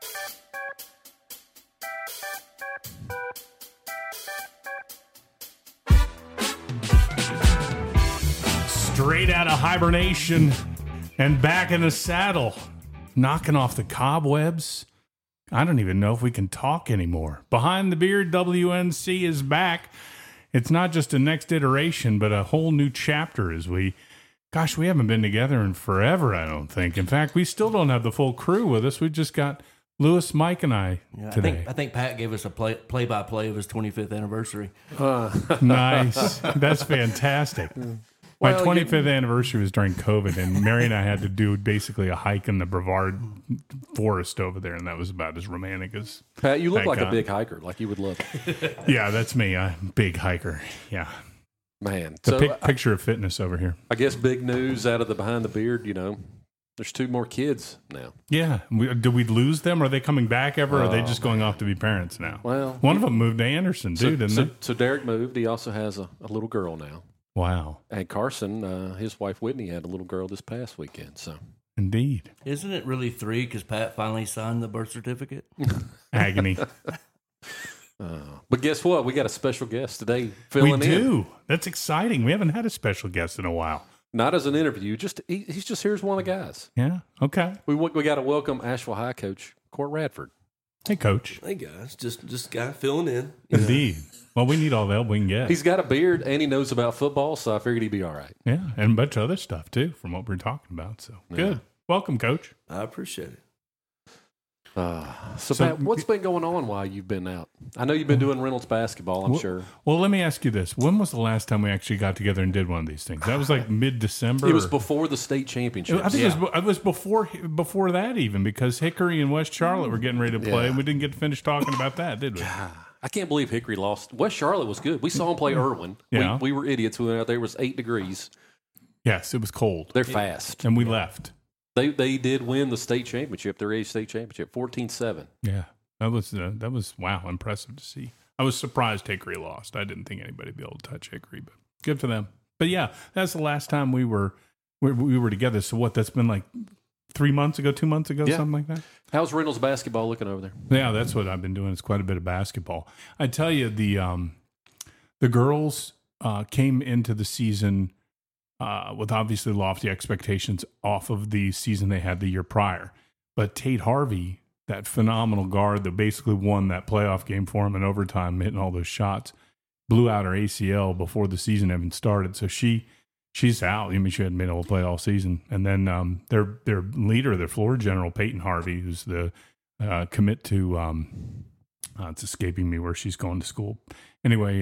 Straight out of hibernation and back in the saddle, knocking off the cobwebs. I don't even know if we can talk anymore. Behind the Beard, WNC is back. It's not just a next iteration, but a whole new chapter as we haven't been together in forever, I don't think. In fact, we still don't have the full crew with us. We just got Lewis, Mike, and I today. I think Pat gave us a play-by-play of his 25th anniversary. Nice. That's fantastic. My 25th anniversary was during COVID, and Mary and I had to do basically a hike in the Brevard forest over there, and that was about as romantic as Pat, you look like a big hiker, like you would love it. Yeah, that's me. I'm a big hiker. Yeah. Man. Picture of fitness over here. I guess big news out of the Behind the Beard, there's 2 more kids now. Yeah. Do we lose them? Are they coming back ever, or are they just going off to be parents now? Well, one of them moved to Anderson, didn't they? So Derek moved. He also has a little girl now. Wow. And Carson, his wife Whitney, had a little girl this past weekend. So, indeed. Isn't it really 3 because Pat finally signed the birth certificate? Agony. But guess what? We got a special guest today filling in. We do. That's exciting. We haven't had a special guest in a while. Not as an interview. He's just here as one of the guys. Yeah. Okay. We got to welcome Asheville High coach Court Radford. Hey, Coach. Hey, guys. Just guy filling in. Indeed. Well, we need all the help we can get. He's got a beard and he knows about football, so I figured he'd be all right. Yeah, and a bunch of other stuff, too, from what we're talking about. So, good. Welcome, Coach. I appreciate it. So Pat, what's been going on while you've been out? I know you've been doing Reynolds basketball, I'm sure. Well, let me ask you this. When was the last time we actually got together and did one of these things? That was like mid-December? It was before the state championship. I think it was before that even, because Hickory and West Charlotte were getting ready to play, and we didn't get to finish talking about that, did we? I can't believe Hickory lost. West Charlotte was good. We saw them play Irwin. Yeah. We were idiots. We went out there. It was 8 degrees. Yes, it was cold. They're fast. And we left. They did win the state championship, their age state championship, 14-7. Yeah, that was wow, impressive to see. I was surprised Hickory lost. I didn't think anybody would be able to touch Hickory, but good for them. But yeah, that's the last time we were together. So what? That's been like 3 months ago, 2 months ago, something like that. How's Reynolds basketball looking over there? Yeah, that's what I've been doing. It's quite a bit of basketball. I tell you, the girls came into the season with obviously lofty expectations off of the season they had the year prior. But Tate Harvey, that phenomenal guard that basically won that playoff game for him in overtime, hitting all those shots, blew out her ACL before the season even started. So she's out. I mean, she hadn't been able to play all season. And then their leader, their floor general, Peyton Harvey, who's the commit to it's escaping me where she's going to school. Anyway,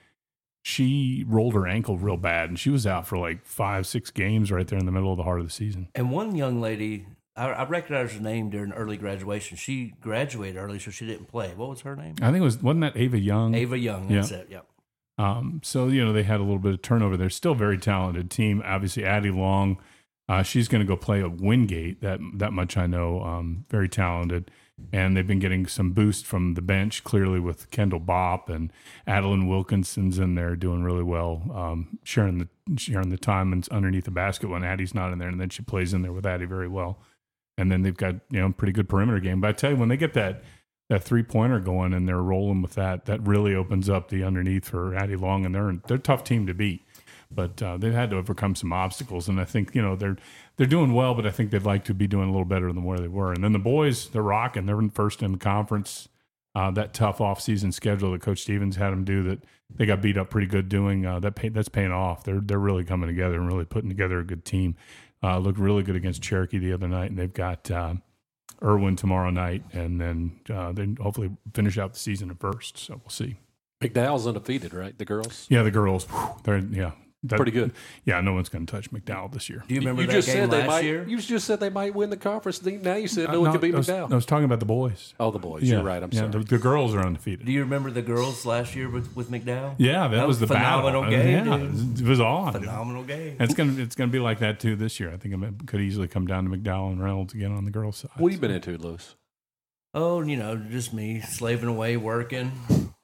she rolled her ankle real bad, and she was out for like 5-6 games right there in the middle of the heart of the season. And one young lady, I recognized her name during early graduation. She graduated early, so she didn't play. What was her name? I think wasn't that Ava Young? Ava Young, that's it, yep. So, they had a little bit of turnover. They're still a very talented team. Obviously, Addie Long, she's going to go play at Wingate. That much I know. Very talented. And they've been getting some boost from the bench, clearly with Kendall Bopp and Adeline Wilkinson's in there doing really well, sharing the time and underneath the basket when Addie's not in there, and then she plays in there with Addie very well. And then they've got pretty good perimeter game. But I tell you, when they get that 3-pointer going and they're rolling with that really opens up the underneath for Addie Long, and they're a tough team to beat. But they've had to overcome some obstacles, and I think they're doing well. But I think they'd like to be doing a little better than where they were. And then the boys, they're rocking. They're first in the conference. That tough off-season schedule that Coach Stevens had them do, that they got beat up pretty good doing. That's paying off. They're really coming together and really putting together a good team. Looked really good against Cherokee the other night, and they've got Irwin tomorrow night, and then they hopefully finish out the season at first. So we'll see. McDowell's undefeated, right? The girls? Yeah, the girls. Whew, pretty good. Yeah, no one's going to touch McDowell this year. Do you remember that game last year? You just said they might win the conference. Now you said no one could beat McDowell. I was talking about the boys. Oh, the boys. You're right. I'm sorry. The girls are undefeated. Do you remember the girls last year with McDowell? Yeah, that was the phenomenal battle. game. Yeah, dude. it was on. Phenomenal game. And it's gonna be like that too this year. I think it could easily come down to McDowell and Reynolds again on the girls' side. What have you been into, Lewis? Oh, just me slaving away, working,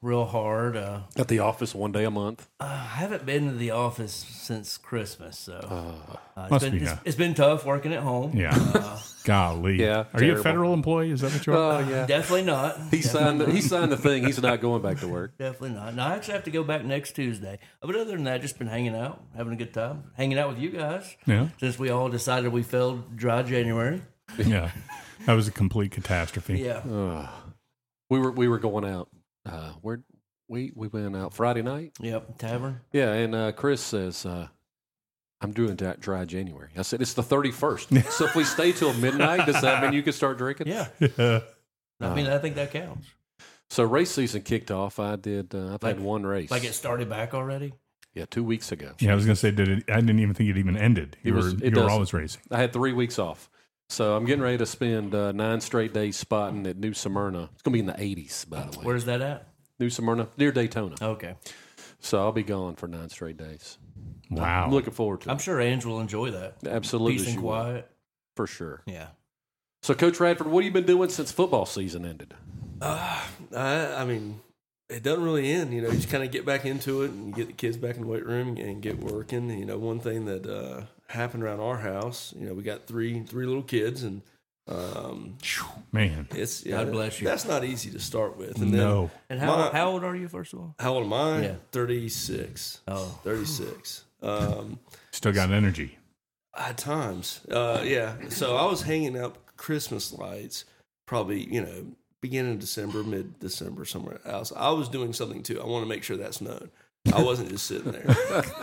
real hard. At the office one day a month. I haven't been to the office since Christmas, so Must be, it's been tough working at home. Yeah. Golly. Yeah, Are you a terrible. federal employee? Is that what you are? Yeah. Definitely not. He signed the thing. He's not going back to work. Definitely not. No, I actually have to go back next Tuesday. But other than that, just been hanging out, having a good time, hanging out with you guys. Yeah. Since we all decided we failed dry January. Yeah. That was a complete catastrophe. Yeah. We were going out. We went out Friday night. Yep. Tavern. Yeah, and Chris says, I'm doing dry January. I said, it's the 31st. So if we stay till midnight, does that mean you can start drinking? Yeah. Yeah. I think that counts. So race season kicked off. I've had one race. Like it started back already? Yeah, 2 weeks ago. Yeah, I was going to say, I didn't even think it even ended. You were doesn't. always racing. I had 3 weeks off. So I'm getting ready to spend 9 straight days spotting at New Smyrna. It's going to be in the 80s, by the way. Where's that at? New Smyrna, near Daytona. Okay. So I'll be gone for 9 straight days. Wow. I'm looking forward to it. I'm sure Ange will enjoy that. Absolutely. Peace and she will. quiet. For sure. Yeah. So, Coach Radford, what have you been doing since football season ended? I mean, it doesn't really end. You know, you just kind of get back into it and you get the kids back in the weight room and get working. You know, one thing that happened around our house, you know, we got three little kids, and Man. it's God bless you. That's not easy to start with. And No. And My- how old are you, first of all? how old am I? Yeah. 36. Oh. 36. Still got energy. At times, yeah. So I was hanging up Christmas lights, probably beginning of December, mid December, somewhere else. I was doing something too. I want to make sure that's known. I wasn't just sitting there,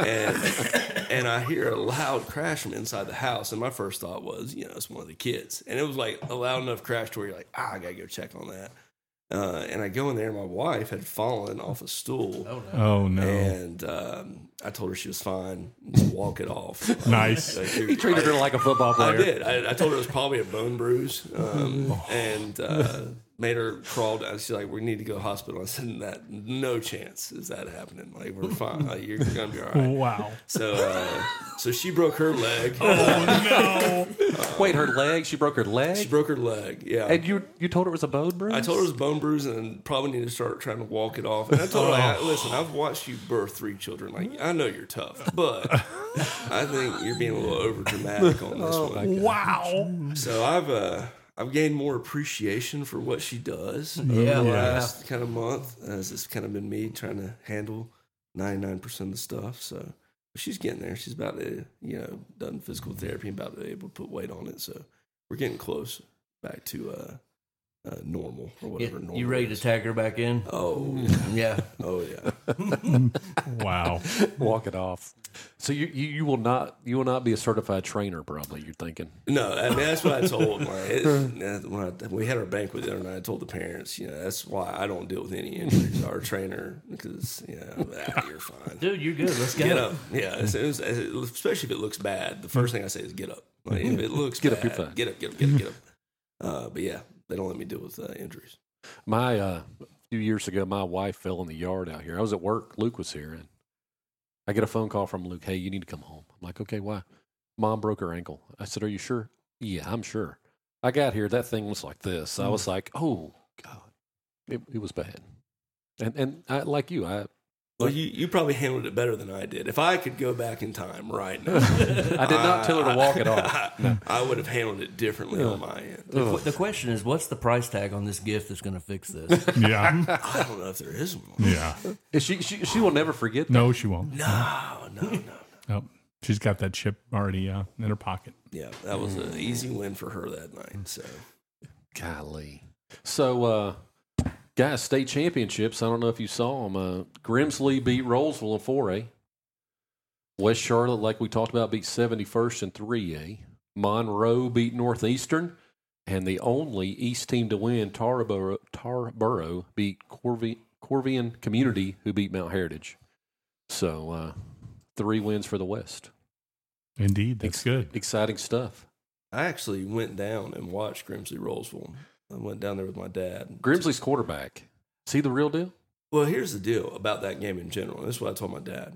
and I hear a loud crash from inside the house, and my first thought was, it's one of the kids, and it was like a loud enough crash to where you're like, I gotta go check on that. And I go in there, and my wife had fallen off a stool. Oh, no. Oh, no. And I told her she was fine. Just walk it off. Nice. He treated her like a football I player. did. I told her it was probably a bone bruise, and made her crawl down. She's like, "We need to go to the hospital." I said, no chance is that happening. Like, we're fine. Like, you're gonna be all right. Wow. So she broke her leg. Oh, Wait, her leg? She broke her She leg? broke her leg. Yeah. And you told her it was a bone bruise? I told her it was a bone bruise and probably need to start trying to walk it off. And I told her, listen, I've watched you birth 3 children. Like, I know you're tough, but I think you're being a little over dramatic on this one. wow. So I've gained more appreciation for what she does over Yeah, the yeah. last kind of month, as it's kind of been me trying to handle 99% of the stuff. So she's getting there. She's about to, done physical therapy and about to be able to put weight on it. So we're getting close back to normal or whatever normal You ready to is. tag her back in? Oh, Yeah. oh yeah. Wow. Walk it off. So you will not be a certified trainer, probably, you're thinking. No, I mean, that's what I told when we had our banquet the other night. I told the parents, that's why I don't deal with any injuries. Our trainer, because you're fine. Dude, you're good. Let's go. Get up. Yeah, especially if it looks bad. The first thing I say is get up. Like, if it looks Get up, bad, you're fine. Get up. But yeah, they don't let me deal with injuries. A few years ago, my wife fell in the yard out here. I was at work. Luke was here, and I get a phone call from Luke. Hey, you need to come home. I'm like, okay, why? Mom broke her ankle. I said, are you sure? Yeah, I'm sure. I got here. That thing was like this. I was like, oh God, it was bad. And I, like you, Well, you probably handled it better than I did. If I could go back in time right now, I did not tell her to walk it off. No. I would have handled it differently on my end. The question is, what's the price tag on this gift that's going to fix this? Yeah. I don't know if there is one. Yeah. She will never forget that. No, she won't. No. Nope. She's got that chip already in her pocket. Yeah, that was an easy win for her that night. So Golly. So, guys, state championships. I don't know if you saw them. Grimsley beat Rolesville in 4A. West Charlotte, like we talked about, beat 71st in 3A. Monroe beat Northeastern. And the only East team to win, Tarboro beat Corvian Community, who beat Mount Heritage. So, 3 wins for the West. Indeed. That's good. Exciting stuff. I actually went down and watched Grimsley Rolesville. I went down there with my dad. Grimsley's quarterback. Is he the real deal? Well, here's the deal about that game in general. This is what I told my dad.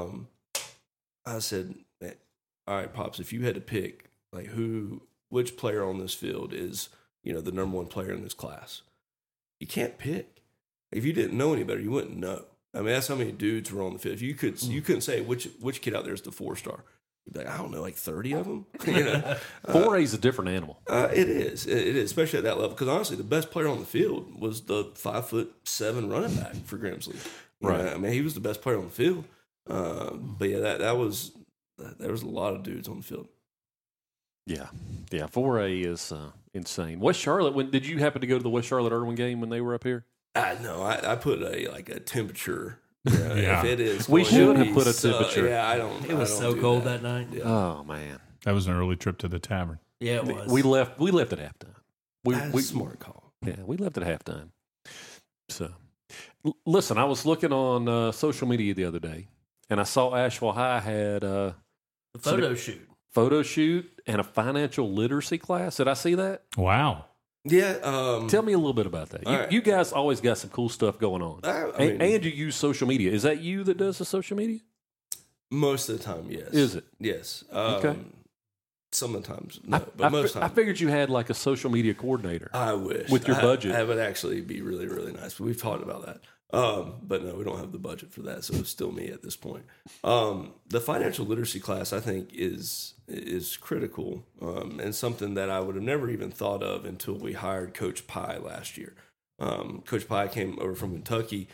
I said, all right, Pops, if you had to pick like which player on this field is, the number 1 player in this class, you can't pick. If you didn't know any better, you wouldn't know. I mean, that's how many dudes were on the field. If you couldn't say which kid out there is the 4-star. You'd be like, I don't know, like 30 of them. 4A is a different animal. It is, especially at that level. Because honestly, the best player on the field was the 5'7" running back for Grimsley. Right. I mean, he was the best player on the field. But yeah, there was a lot of dudes on the field. Yeah. 4A is insane. West Charlotte. Did you happen to go to the West Charlotte Irwin game when they were up here? No, I put a temperature. If it is, we should have be put a temperature. Yeah, I don't. It was I so don't do cold that night. Yeah. Oh man, That was an early trip to the tavern. Yeah, it was. we left at halftime. That's a smart call. Yeah, we left at halftime. So, listen, I was looking on social media the other day, and I saw Asheville High had the photo shoot. And a financial literacy class. Did I see that? Wow. Yeah. Tell me a little bit about that. right. You guys always got some cool stuff going on. I mean, and you use social media. Is that you that does the social media? most of the time, yes. Is it? Yes. Okay. Some of the times, no. But most of the I time, figured you had like a social media coordinator. I wish with your budget. That would actually be really, really nice. But we've talked about that. But no, we don't have the budget for that, so it's still me at this point. The financial literacy class, I think, is critical and something that I would have never even thought of until we hired Coach Pye last year. Coach Pye came over from Kentucky.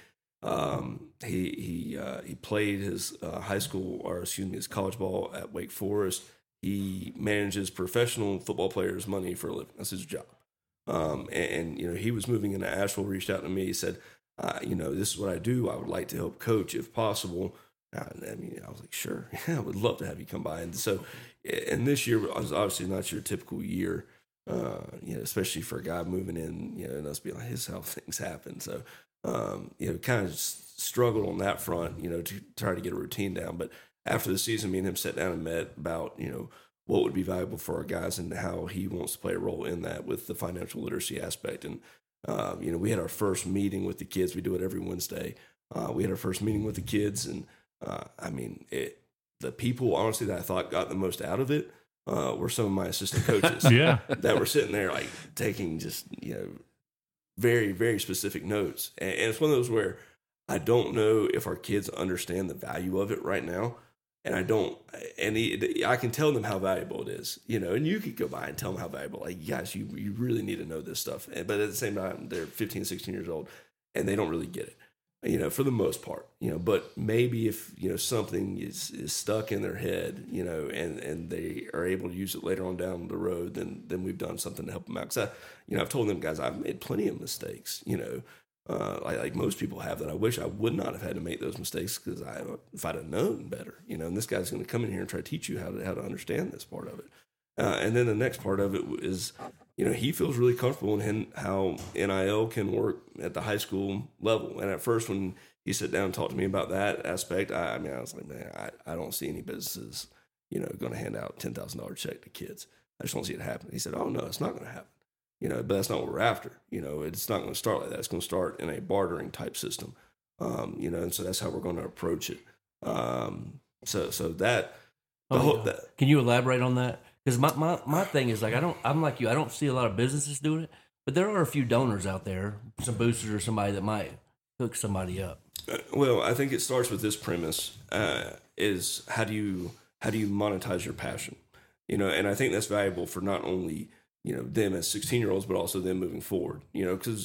He played his his college ball at Wake Forest. He manages professional football players' money for a living. That's his job. And he was moving into Asheville. Reached out to me. He said, this is what I do. I would like to help coach if possible. I was like, sure, I would love to have you come by. And so, and this year was obviously not your typical year, especially for a guy moving in, and us being like, this is how things happen. So, kind of struggled on that front, to try to get a routine down. But after the season, me and him sat down and met about, what would be valuable for our guys and how he wants to play a role in that with the financial literacy aspect. And, we had our first meeting with the kids. We do it every Wednesday. We had our first meeting with the kids, and the people, honestly, that I thought got the most out of it were some of my assistant coaches. Yeah. That were sitting there like taking just very, very specific notes. And it's one of those where I don't know if our kids understand the value of it right now. And I don't, I can tell them how valuable it is, and you could go by and tell them how valuable, like, guys, you really need to know this stuff. But at the same time, they're 15, 16 years old and they don't really get it, for the most part, but maybe if, something is stuck in their head, and they are able to use it later on down the road, then we've done something to help them out. Cause I've told them, guys, I've made plenty of mistakes, like most people have, that I wish I would not have had to make those mistakes because if I'd have known better, and this guy's going to come in here and try to teach you how to understand this part of it. And then the next part of it is, he feels really comfortable in how NIL can work at the high school level. And at first, when he sat down and talked to me about that aspect, I was like, man, I don't see any businesses, going to hand out $10,000 check to kids. I just don't see it happen. He said, oh no, it's not going to happen. But that's not what we're after. It's not going to start like that. It's going to start in a bartering type system. And so that's how we're going to approach it. So that, that. Can you elaborate on that? Because my thing is like, I'm like you. I don't see a lot of businesses doing it, but there are a few donors out there, some boosters or somebody that might hook somebody up. Well, I think it starts with this premise: is how do you monetize your passion? And I think that's valuable for not only them as 16-year-olds, but also them moving forward, because,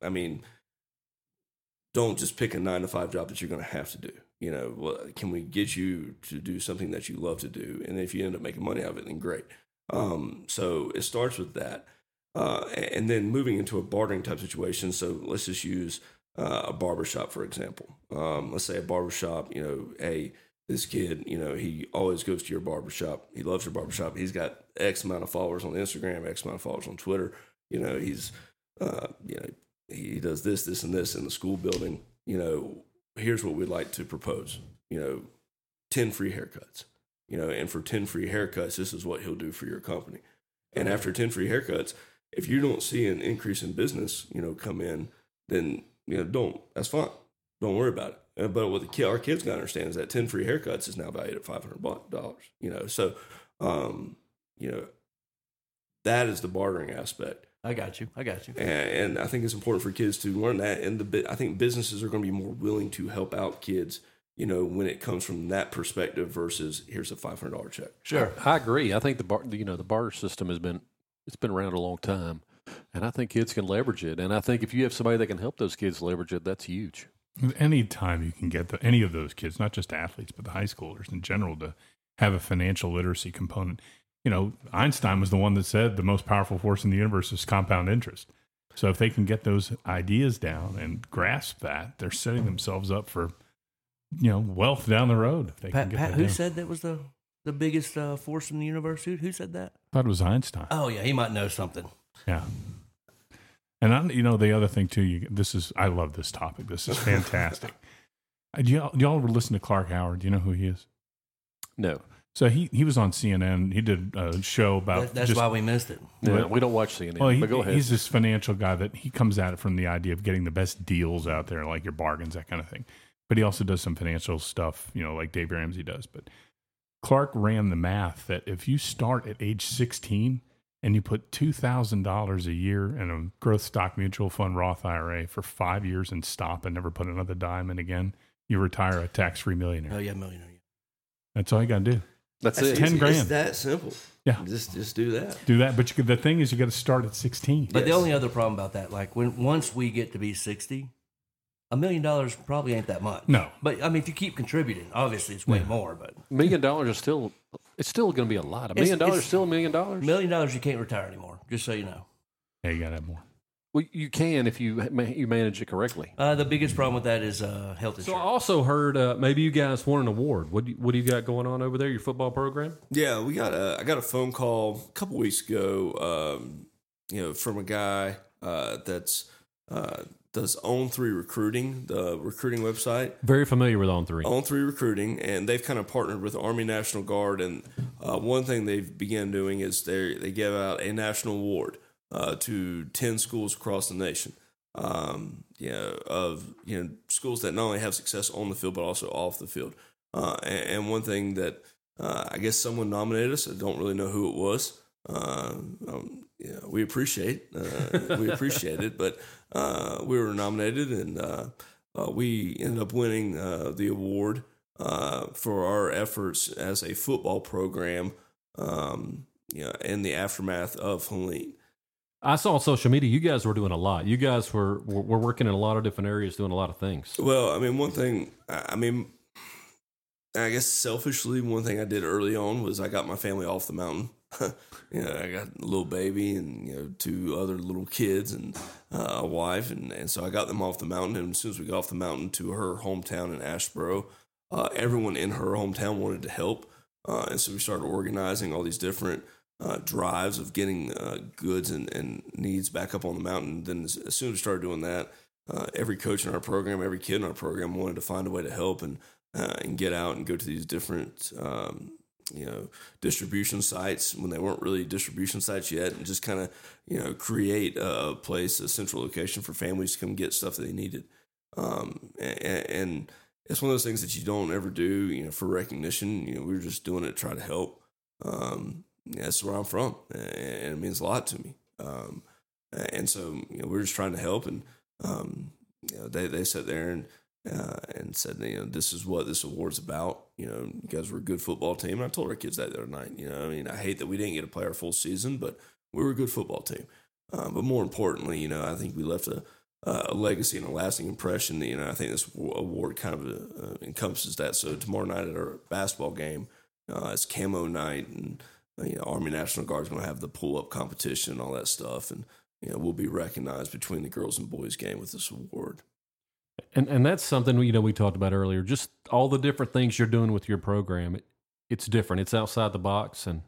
don't just pick a 9-to-5 job that you're going to have to do. Can we get you to do something that you love to do? And if you end up making money out of it, then great. So it starts with that. And then moving into a bartering type situation. So let's just use a barbershop, for example. Let's say a barbershop, hey, this kid, he always goes to your barbershop. He loves your barbershop. He's got X amount of followers on Instagram, X amount of followers on Twitter. He's, he does this, and this in the school building. Here's what we'd like to propose. 10 free haircuts. And for 10 free haircuts, this is what he'll do for your company. And after 10 free haircuts, if you don't see an increase in business, come in, then, that's fine. Don't worry about it. But what our kids got to understand is that 10 free haircuts is now valued at $500. So, that is the bartering aspect. I got you. And I think it's important for kids to learn that. And I think businesses are going to be more willing to help out kids, when it comes from that perspective versus here's a $500 check. Sure. I agree. I think the barter system it's been around a long time, and I think kids can leverage it. And I think if you have somebody that can help those kids leverage it, that's huge. Anytime you can get any of those kids, not just athletes, but the high schoolers in general, to have a financial literacy component. Einstein was the one that said the most powerful force in the universe is compound interest. So if they can get those ideas down and grasp that, they're setting themselves up for, wealth down the road. If they can get Pat, that who down. said that was the biggest force in the universe? Who said that? I thought it was Einstein. Oh yeah, he might know something. Yeah. And the other thing too, I love this topic. This is fantastic. Do y'all ever listen to Clark Howard? Do you know who he is? No. So he was on CNN. He did a show about That's why we missed it. No, we don't watch CNN. Well, but go ahead. He's this financial guy that he comes at it from the idea of getting the best deals out there, like your bargains, that kind of thing. But he also does some financial stuff, like Dave Ramsey does. But Clark ran the math that if you start at age 16 and you put $2,000 a year in a growth stock mutual fund Roth IRA for 5 years and stop and never put another dime in again, you retire a tax-free millionaire. Oh yeah, millionaire. That's all you got to do. That's it. 10 grand. It's that simple. Yeah. Just do that. Do that. But the thing is, you got to start at 16. But the Yes. only other problem about that, like once we get to be 60, $1 million probably ain't that much. No. But I mean, if you keep contributing, obviously it's way more. But $1 million is still going to be a lot. $1 million is still $1 million. $1 million you can't retire anymore. Just so you know. Yeah, you got to have more. Well, you can if you manage it correctly. The biggest problem with that is health So I insurance. also heard maybe you guys won an award. What do you got going on over there? Your football program? Yeah, I got a phone call a couple weeks ago, from a guy that's does On3 Recruiting, the recruiting website. Very familiar with On3. On3 Recruiting, and they've kind of partnered with Army National Guard. And one thing they've began doing is they give out a national award to 10 schools across the nation. Schools that not only have success on the field but also off the field. And one thing that I guess someone nominated us. I don't really know who it was. We appreciate it, but we were nominated, and we ended up winning the award for our efforts as a football program. In the aftermath of Helene. I saw on social media you guys were doing a lot. You guys were working in a lot of different areas, doing a lot of things. Well, I mean, one thing, I guess selfishly, one thing I did early on was I got my family off the mountain. I got a little baby and, 2 other little kids and a wife. And so I got them off the mountain. And as soon as we got off the mountain to her hometown in Asheboro, everyone in her hometown wanted to help. And so we started organizing all these different drives of getting goods and needs back up on the mountain. Then as soon as we started doing that, every coach in our program, every kid in our program wanted to find a way to help and get out and go to these different, distribution sites when they weren't really distribution sites yet, and just kind of, create a place, a central location for families to come get stuff that they needed. And it's one of those things that you don't ever do, for recognition. We were just doing it to try to help. That's where I'm from, and it means a lot to me. And so, we're just trying to help, and they sat there and said, this is what this award's about. You guys were a good football team. And I told our kids that the other night. I hate that we didn't get to play our full season, but we were a good football team. But more importantly, I think we left a legacy and a lasting impression. I think this award kind of encompasses that. So tomorrow night at our basketball game, it's camo night, and Army National Guard's going to have the pull-up competition and all that stuff, and we'll be recognized between the girls and boys game with this award. And that's something we talked about earlier. Just all the different things you're doing with your program. It's different. It's outside the box, and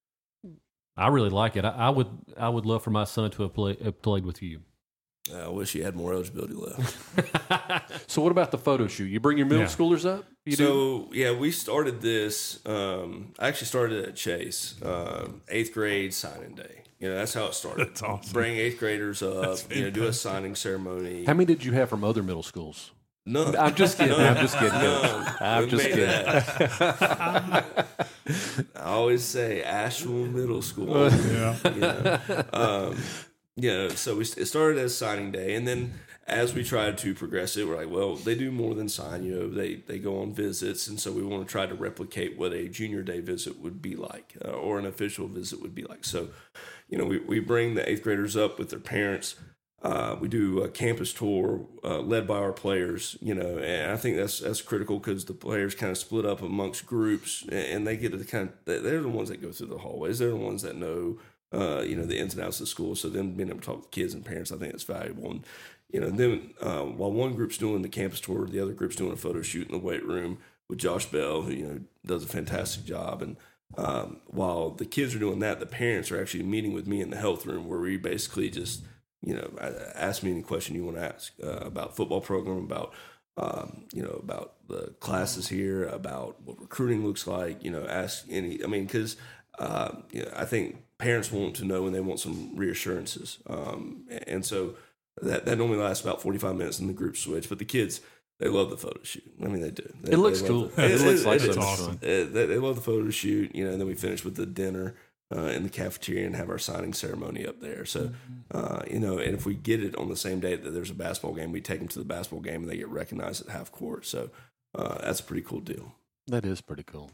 I really like it. I would love for my son to have played with you. I wish he had more eligibility left. So what about the photo shoot? You bring your middle schoolers up? We started this. I actually started at Chase, 8th grade signing day. That's how it started. That's awesome. Bring 8th graders up, do a signing ceremony. How many did you have from other middle schools? None. I'm just kidding. None. I'm just kidding. None. I'm We just made kidding. that. I always say Asheville Middle School. So it started as signing day, and then as we tried to progress it, we're like, well, they do more than sign. They go on visits, and so we want to try to replicate what a junior day visit would be like, or an official visit would be like. So, we bring the 8th graders up with their parents. We do a campus tour led by our players, and I think that's critical because the players kind of split up amongst groups, and they get to they're the ones that go through the hallways. They're the ones that know, the ins and outs of school. So then being able to talk to kids and parents, I think that's valuable. And, then while one group's doing the campus tour, the other group's doing a photo shoot in the weight room with Josh Bell, who, does a fantastic job. And while the kids are doing that, the parents are actually meeting with me in the health room where we basically just, ask me any question you want to ask about football program, about, about the classes here, about what recruiting looks like, ask any, because, I think parents want to know and they want some reassurances. And so that normally lasts about 45 minutes in the group switch, but the kids, they love the photo shoot. They do. It looks cool. It looks like it's awesome. They love the photo shoot, and then we finish with the dinner in the cafeteria and have our signing ceremony up there. So, and if we get it on the same day that there's a basketball game, we take them to the basketball game and they get recognized at half court. So that's a pretty cool deal. That is pretty cool.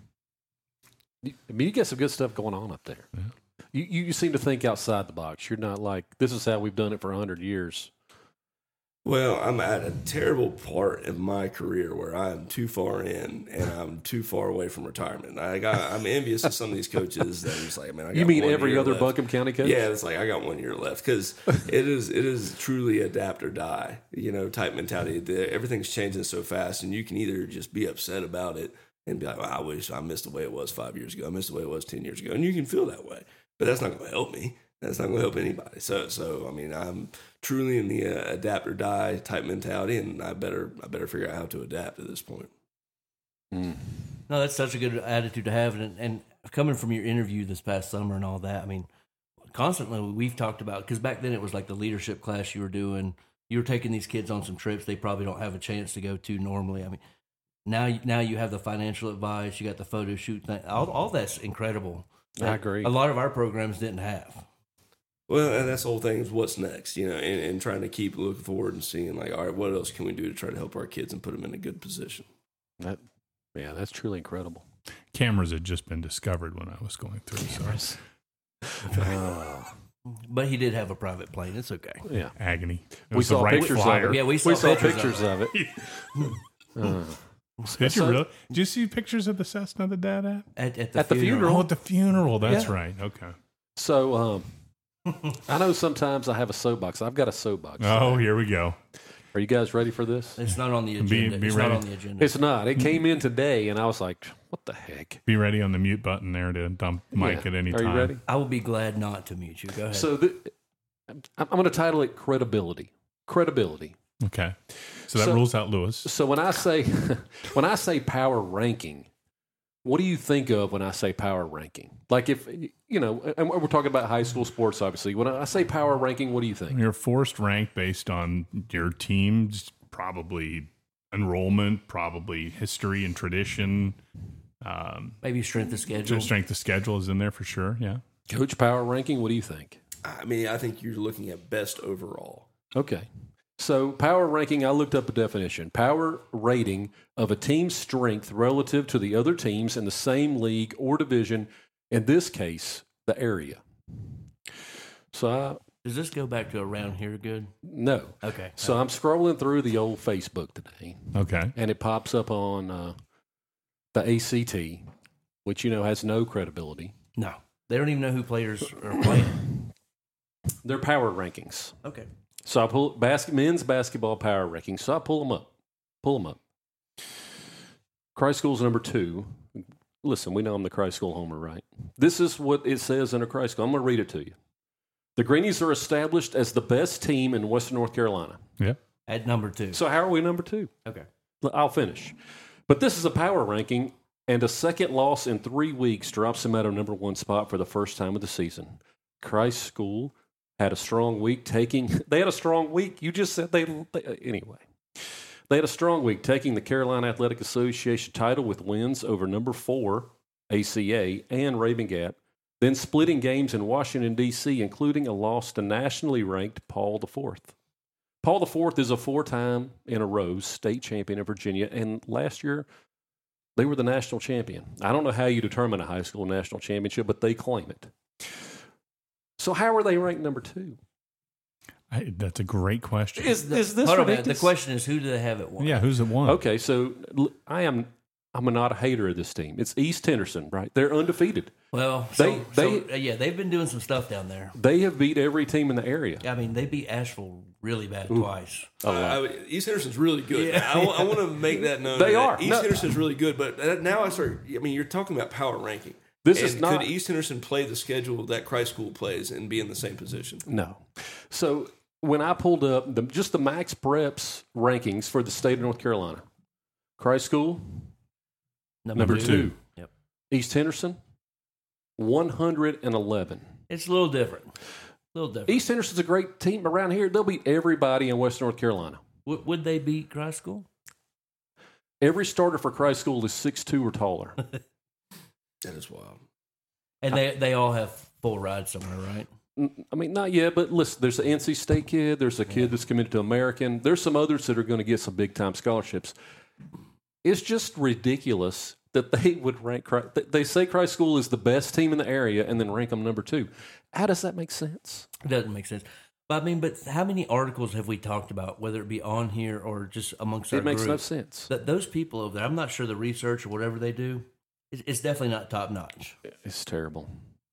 You got some good stuff going on up there. Yeah. You seem to think outside the box. You're not like, this is how we've done it for 100 years. Well, I'm at a terrible part of my career where I'm too far in and I'm too far away from retirement. I'm envious of some of these coaches that I'm just like, man, I got You mean 1 every year other left. Buncombe County coach? Yeah, it's like I got 1 year left because it is truly adapt or die, type mentality. Everything's changing so fast, and you can either just be upset about it and be like, well, I wish I missed the way it was 5 years ago. I missed the way it was 10 years ago, and you can feel that way, but that's not going to help me. That's not going to help anybody. So I'm truly in the adapt or die type mentality, and I better figure out how to adapt at this point. No, that's such a good attitude to have, and coming from your interview this past summer and all that, constantly we've talked about, because back then it was like the leadership class you were doing. You were taking these kids on some trips they probably don't have a chance to go to normally. Now you have the financial advice, you got the photo shoot thing. All that's incredible. I agree. A lot of our programs didn't have. Well, and that's the whole thing is what's next, and trying to keep looking forward and seeing like, all right, what else can we do to try to help our kids and put them in a good position? That's truly incredible. Cameras had just been discovered when I was going through. So. But he did have a private plane. It's okay. Yeah. Agony. We saw pictures of it. Yeah, we saw pictures of it. Did you really? Did you see pictures of the Cessna that Dad had? At the funeral. Oh, at the funeral. That's Yeah. right. Okay. So, I know sometimes I have a soapbox. I've got a soapbox. Oh, here we go. Are you guys ready for this? It's not on the agenda. Be It's ready. not on the agenda. It's not. It came in today, and I was like, what the heck? Be ready on the mute button there to dump Mike Yeah. at any Are time. you ready? I will be glad not to mute you. Go ahead. So I'm going to title it Credibility. Credibility. Okay. So that rules out Lewis. So when I say power ranking, what do you think of when I say power ranking? Like if, and we're talking about high school sports, obviously. When I say power ranking, what do you think? You're forced rank based on your team's probably enrollment, probably history and tradition. Maybe strength of schedule. Strength of schedule is in there for sure. Yeah. Coach power ranking, what do you think? I think you're looking at best overall. Okay. So power ranking, I looked up a definition. Power rating of a team's strength relative to the other teams in the same league or division, in this case, the area. So Does this go back to around here good? no. Okay. So I'm scrolling through the old Facebook today, Okay. and it pops up on the ACT, which, has no credibility. No. They don't even know who players are playing. They're power rankings. Okay. So I pull men's basketball power rankings. So I pull them up. Christ School's number 2. Listen, we know I'm the Christ School homer, right? This is what it says in a Christ School. I'm going to read it to you. The Greenies are established as the best team in Western North Carolina. Yeah. At number 2. So how are we number 2? Okay. I'll finish. But this is a power ranking, and a second loss in 3 weeks drops them out of number 1 spot for the first time of the season. Christ School had a strong week they had a strong week. You just said anyway. They had a strong week taking the Carolina Athletic Association title with wins over number 4, ACA, and Raven Gap. then splitting games in Washington, D.C., including a loss to nationally ranked Paul IV. Paul IV is a 4-time in a row state champion in Virginia, and last year they were the national champion. I don't know how you determine a high school national championship, but they claim it. So how are they ranked number 2? That's a great question. Is this Hold on a minute. ridiculous? The question is, who do they have at one? Yeah, who's at one? Okay, so I'm not a hater of this team. It's East Henderson, right? They're undefeated. Well, they've been doing some stuff down there. They have beat every team in the area. I mean, they beat Asheville really bad twice. A lot. East Henderson's really good. Yeah. I want to make that known. They that are. East No. Henderson's really good, but now you're talking about power ranking. This And is not. Could East Henderson play the schedule that Christ School plays and be in the same position? No. So when I pulled up just the Max Preps rankings for the state of North Carolina, Christ School, number 2. Yep. East Henderson, 111. It's a little different. East Henderson's a great team around here. They'll beat everybody in West North Carolina. Would they beat Christ School? Every starter for Christ School is 6'2" or taller. That is wild. And they all have full rides somewhere, right? I mean, not yet, but listen, there's an NC State kid. There's a kid that's committed to American. There's some others that are going to get some big-time scholarships. It's just ridiculous that they would rank – they say Christ School is the best team in the area and then rank them number 2. How does that make sense? It doesn't make sense. But, how many articles have we talked about, whether it be on here or just amongst our It makes group, no sense. that those people over there, I'm not sure the research or whatever they do, it's definitely not top-notch. It's terrible.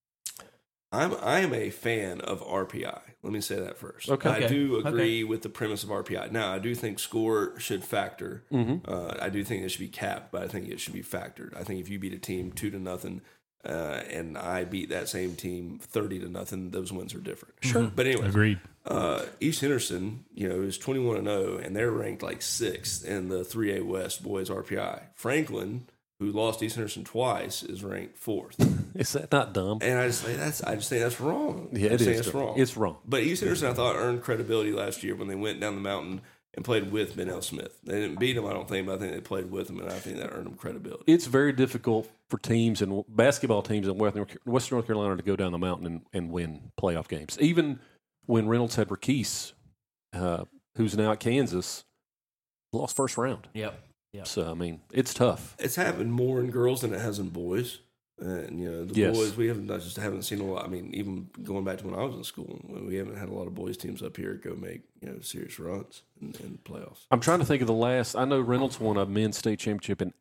I am a fan of RPI. Let me say that first. Okay. I do agree with the premise of RPI. Now, I do think score should factor. I do think it should be capped, but I think it should be factored. I think if you beat a team 2-0, and I beat that same team 30-0, those wins are different. Sure. But anyway, Agreed. East Henderson, is 21-0, and they're ranked like 6th in the 3A West boys RPI. Franklin, who lost East Henderson twice, is ranked 4th. Is that not dumb? And I just think that's wrong. Yeah, I it just think is. it's wrong. It's wrong. But East Henderson, I thought, earned credibility last year when they went down the mountain and played with Ben L. Smith. They didn't beat him, I don't think, but I think they played with him, and I think that earned them credibility. It's very difficult for teams and basketball teams in Western North Carolina to go down the mountain and win playoff games. Even when Reynolds had Raquise, who's now at Kansas, lost first round. Yep. Yeah. So, I mean, it's tough. It's happened more in girls than it has in boys. And, the Yes. boys, we haven't seen a lot. I mean, even going back to when I was in school, we haven't had a lot of boys teams up here go make, serious runs in playoffs. I'm trying to think of the last. I know Reynolds won a men's state championship in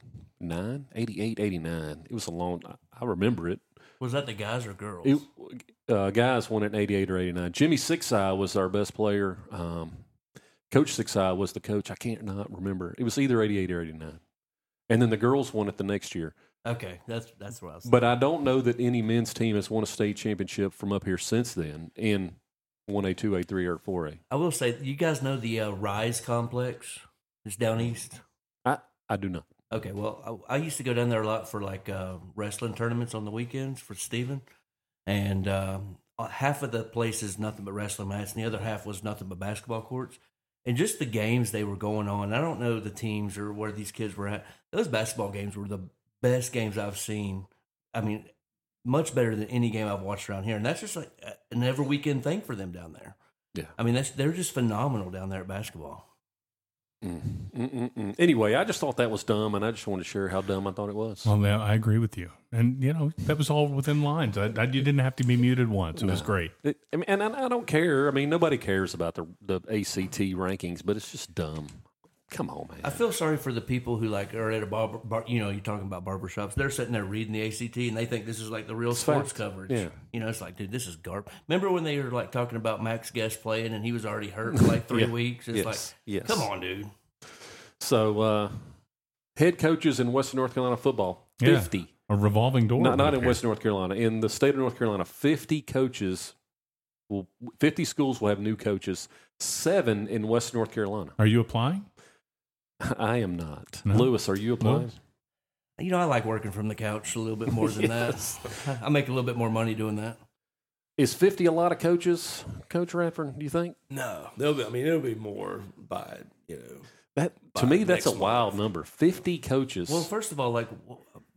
89, 88, 89. It was a long, I remember it. Was that the guys or girls? Guys won it in 88 or 89. Jimmy Sixeye was our best player. Coach Sixeye was the coach. I can't not remember. It was either 88 or 89. And then the girls won it the next year. Okay, that's what I was. But I don't know that any men's team has won a state championship from up here since then in 1A, 2A, 3, or 4A. I will say, you guys know the Rise Complex? It's down east. I do not. Okay, well, I used to go down there a lot for wrestling tournaments on the weekends for Steven. And half of the place is nothing but wrestling mats, and the other half was nothing but basketball courts. And just the games they were going on, I don't know the teams or where these kids were at. Those basketball games were the best games I've seen. I mean, much better than any game I've watched around here. And that's just like an every weekend thing for them down there. Yeah. I mean, they're just phenomenal down there at basketball. Anyway, I just thought that was dumb, and I just wanted to share how dumb I thought it was. Well, now I agree with you. And, that was all within lines. You didn't have to be muted once. It was great. And I don't care. I mean, nobody cares about the ACT rankings, but it's just dumb. Come on, man. I feel sorry for the people who are at a bar, you're talking about barbershops. They're sitting there reading the ACT and they think this is like the real sports coverage. Yeah. It's like, dude, this is garbage. Remember when they were talking about Max Guest playing and he was already hurt for 3 weeks? It's yes. Come on, dude. So, head coaches in Western North Carolina football, 50. Yeah, a revolving door. Not in Western North Carolina. In the state of North Carolina, 50 coaches, 50 schools will have new coaches, 7 in Western North Carolina. Are you applying? I am not. No? Lewis, are you applying? I like working from the couch a little bit more than that. I make a little bit more money doing that. Is 50 a lot of coaches, Coach Radford, do you think? No, it'll be more by That to me, that's a wild number. 50 coaches. Well, first of all,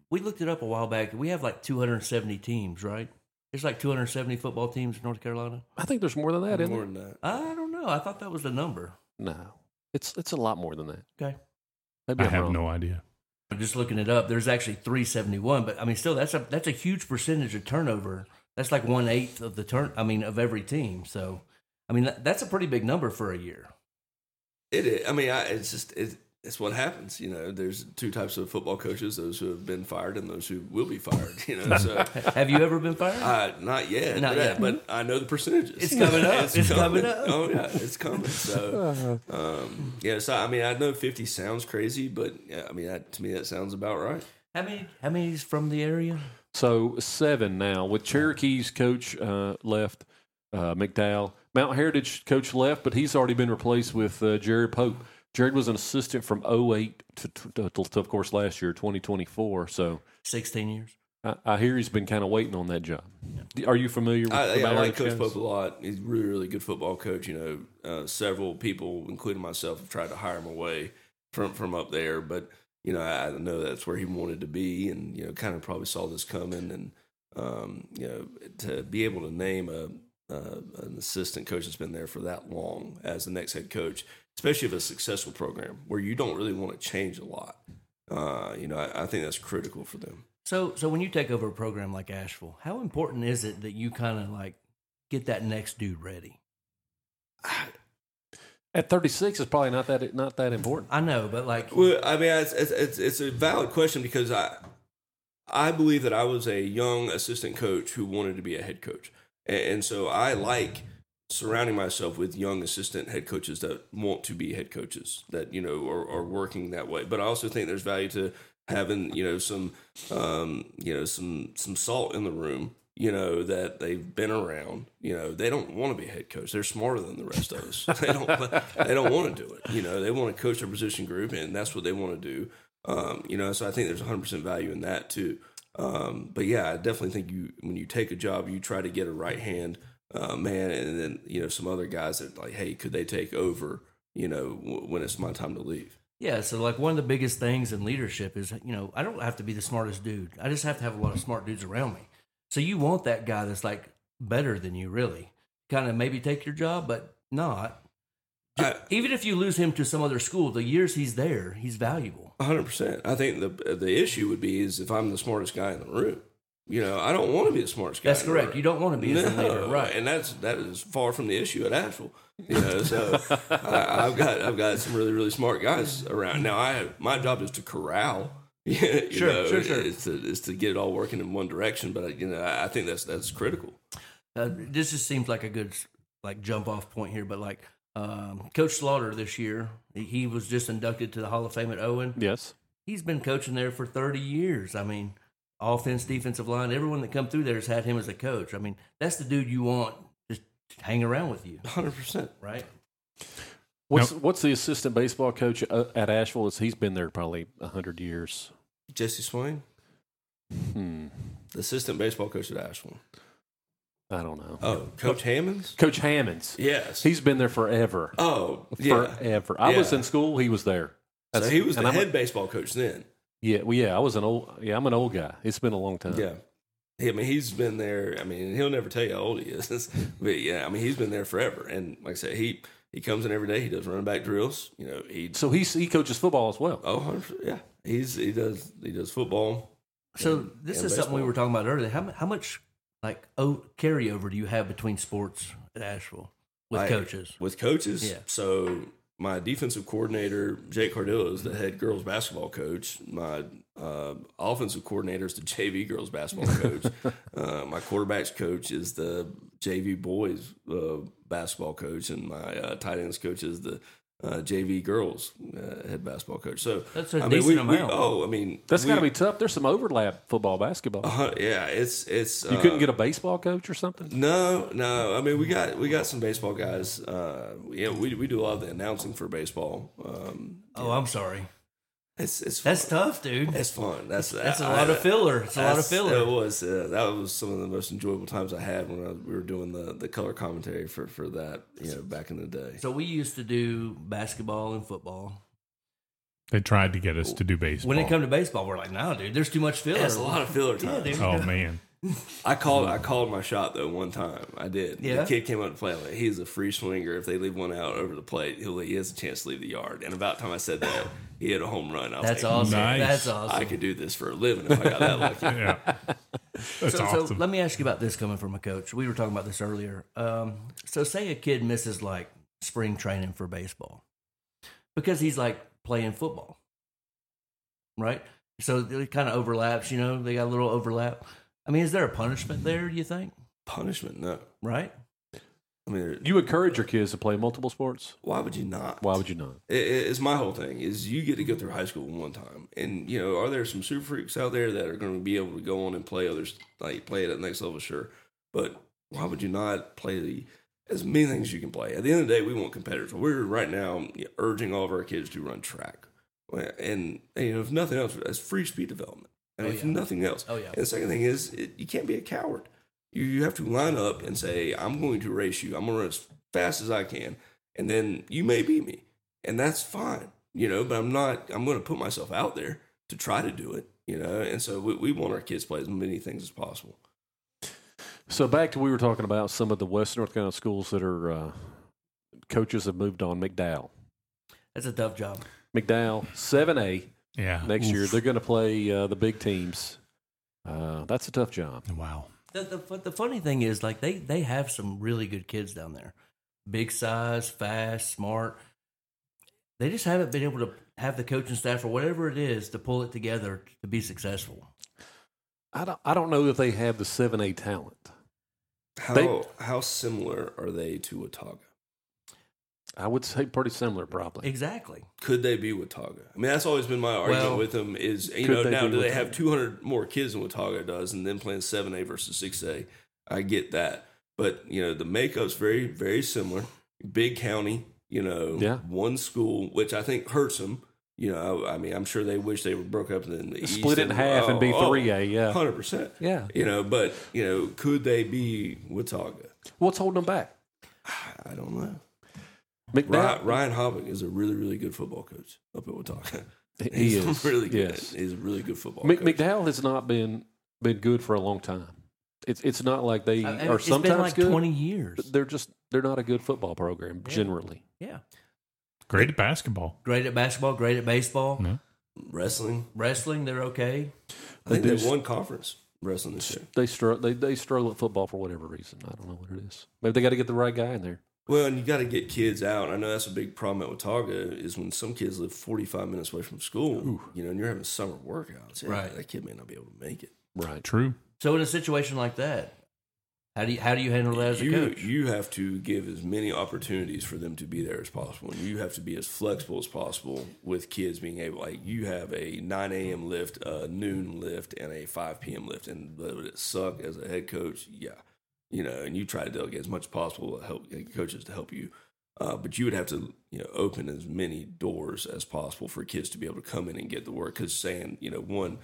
we looked it up a while back. We have like 270 teams, right? There's like 270 football teams in North Carolina. I think there's more than that, isn't More there? than that. I don't know. I thought that was the number. No, it's a lot more than that. Okay. Maybe I I'm have wrong. no idea. I'm just looking it up. There's actually 371, but I mean, still, that's a huge percentage of turnover. That's like 1/8 of the of every team. So, I mean, that's a pretty big number for a year. It is. I mean, it's what happens. You know, there's two types of football coaches: those who have been fired and those who will be fired. You know, so Have you ever been fired? not yet, Not yet. but I know the percentages. It's coming up. It's coming up. Oh yeah, it's coming. So yeah, so I mean, I know 50 sounds crazy, but yeah, I mean, to me, that sounds about right. How many's from the area? So 7 now with Cherokee's coach left, McDowell. Mount Heritage coach left, but he's already been replaced with Jared Pope. Jared was an assistant from 08 to of course, last year, 2024. So 16 years. I hear he's been kind of waiting on that job. Are you familiar with I Mount like Heritage Coach guys? Pope a lot. He's a really, really good football coach. You know, several people, including myself, have tried to hire him away from up there, but you know, I know that's where he wanted to be, and you know, kind of probably saw this coming, and you know, to be able to name an assistant coach that's been there for that long as the next head coach, especially of a successful program where you don't really want to change a lot. You know, I think that's critical for them. So when you take over a program like Asheville, how important is it that you kind of like get that next dude ready? At 36, it's probably not that important. I know, but like, Well, I mean, it's a valid question because I believe that I was a young assistant coach who wanted to be a head coach, and so I like surrounding myself with young assistant head coaches that want to be head coaches, that you know are working that way. But I also think there's value to having some salt in the room. You know, that they've been around. You know, they don't want to be a head coach. They're smarter than the rest of us. They don't want to do it. You know, they want to coach their position group, and that's what they want to do. You know, so I think there's 100% value in that too. But yeah, I definitely think when you take a job, you try to get a right hand man, and then you know some other guys that like, hey, could they take over? You know, when it's my time to leave. yeah. So like one of the biggest things in leadership is, you know, I don't have to be the smartest dude. I just have to have a lot of smart dudes around me. So you want that guy that's like better than you, really, kind of maybe take your job, but not. Even if you lose him to some other school, the years he's there, he's valuable. 100%. I think the issue would be is if I'm the smartest guy in the room. You know, I don't want to be the smartest guy. That's correct. room. You don't want to be as a leader, right? And that is far from the issue at Asheville. You know, so I've got some really, really smart guys around. Now my job is to corral. Sure. Is to get it all working in one direction, but you know, I think that's critical. This just seems like a good like jump off point here, but like Coach Slaughter this year, he was just inducted to the Hall of Fame at Owen. Yes. He's been coaching there for 30 years. I mean, offense, defensive line, everyone that come through there has had him as a coach. I mean, that's the dude you want just to hang around with you, 100%. right? What's the assistant baseball coach at Asheville? He's been there probably 100 years. Jesse Swain, the assistant baseball coach at Asheville. I don't know. Oh, Coach Hammonds? Coach Hammonds. Yes. He's been there forever. Oh, yeah. Forever. I was in school. He was there. So he was the head baseball coach then. Yeah. Well, yeah. I'm an old guy. It's been a long time. Yeah. I mean, he's been there. I mean, he'll never tell you how old he is. But yeah, I mean, he's been there forever. And like I said, he comes in every day. He does running back drills. You know, So he coaches football as well. Oh, 100%, yeah. He does football. So this is something we were talking about earlier. How much like carryover do you have between sports at Asheville with coaches? With coaches? Yeah. So my defensive coordinator, Jake Cardillo, is the head girls basketball coach. My offensive coordinator is the JV girls basketball coach. My quarterbacks coach is the JV boys basketball coach, and my tight ends coach is the JV girls head basketball coach. So that's a decent amount. That's got to be tough. There's some overlap football basketball. Yeah, it's you couldn't get a baseball coach or something. No. I mean, we got some baseball guys. We do a lot of the announcing for baseball. I'm sorry. It's that's tough, dude. It's fun. That's a lot of filler. It's a lot of filler. It was. That was some of the most enjoyable times I had when we were doing the color commentary for that. You know, back in the day. So we used to do basketball and football. They tried to get us to do baseball. When it come to baseball, we're like, no, dude, there's too much filler. That's a lot of filler time. dude. Oh man, I called my shot though one time. I did. Yeah? The kid came up to play. Like, he's a free swinger. If they leave one out over the plate, he has a chance to leave the yard. And about the time I said that, he hit a home run. I was That's like, awesome. Nice. That's awesome. I could do this for a living if I got that lucky. yeah, that's So awesome. let me ask you about this coming from a coach. We were talking about this earlier. So say a kid misses like spring training for baseball because he's like playing football, right? So it kind of overlaps, you know, they got a little overlap. I mean, is there a punishment there, do you think? Punishment? No. Right? I mean, You encourage your kids to play multiple sports? why would you not? Why would you not? It's my whole thing is you get to go through high school one time, and you know, are there some super freaks out there that are going to be able to go on and play others, like play it at the next level? Sure, but why would you not play as many things as you can play? At the end of the day, we want competitors. We're right now urging all of our kids to run track, and you know, if nothing else, that's free speed development. And if nothing else, Oh, yeah. And the second thing is, you can't be a coward. You have to line up and say, I'm going to race you. I'm going to run as fast as I can. And then you may beat me. And that's fine, you know, but I'm going to put myself out there to try to do it, you know. And so we want our kids to play as many things as possible. So back to we were talking about some of the West North Carolina schools that are coaches have moved on. McDowell. That's a tough job. McDowell, 7A yeah, next year. They're going to play the big teams. That's a tough job. Wow. The funny thing is, like, they have some really good kids down there. Big size, fast, smart. They just haven't been able to have the coaching staff or whatever it is to pull it together to be successful. I don't know that they have the 7A talent. How similar are they to Watauga? I would say pretty similar, probably. Exactly. Could they be Watauga? I mean, that's always been my argument Well, with them is, you could know, they now be do they Watauga? have 200 more kids than Watauga does and then playing 7A versus 6A? I get that. But, you know, the makeup's very, very similar. Big county, you know, Yeah. one school, which I think hurts them. You know, I mean, I'm sure they wish they were broke up in the East. Split it in half and be 3A, yeah. 100%. Yeah. You know, but, you know, could they be Watauga? What's holding them back? I don't know. McDowell. Ryan Hobbick is a really, really good football coach up at Watauga. He He's is. really good. Yes. He's a really good football coach. McDowell has not been good for a long time. It's not like they And are it's sometimes been like good. 20 years. But they're not a good football program generally. Yeah. Great at basketball. Great at basketball, great at baseball. No. Wrestling. Wrestling, they're okay. I think do they won conference wrestling this year. They struggle at football for whatever reason. I don't know what it is. Maybe they got to get the right guy in there. Well, and you got to get kids out. I know that's a big problem at Watauga is when some kids live 45 minutes away from school, you know, and you're having summer workouts. Yeah, Right. That kid may not be able to make it. Right. True. So in a situation like that, how do you handle that as a coach? You have to give as many opportunities for them to be there as possible. And you have to be as flexible as possible with kids being able, like you have a 9 a.m. lift, a noon lift, and a 5 p.m. lift. And would it suck as a head coach? Yeah. You know, and you try to delegate as much as possible to help coaches to help you. But you would have to, you know, open as many doors as possible for kids to be able to come in and get the work. Because saying, one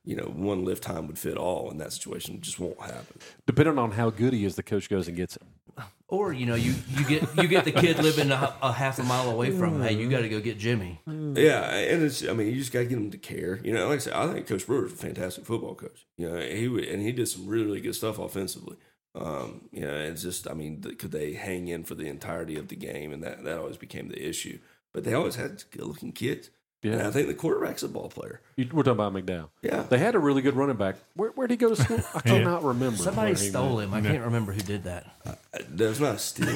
lift time would fit all in that situation just won't happen. Depending on how good he is, the coach goes and gets him. Or you get the kid living a half a mile away from him. Hey, you got to go get Jimmy. Yeah, and you just got to get them to care. You know, like I said, I think Coach Brewer is a fantastic football coach. You know, he did some really, really good stuff offensively. You know, it's just, I mean, could they hang in for the entirety of the game? And that always became the issue. But they always had good-looking kids. Yeah. And I think the quarterback's a ball player. We're talking about McDowell. Yeah. They had a really good running back. Where'd he go to school? I cannot remember. Somebody where he stole went. him. I can't remember who did that. There's not a steal.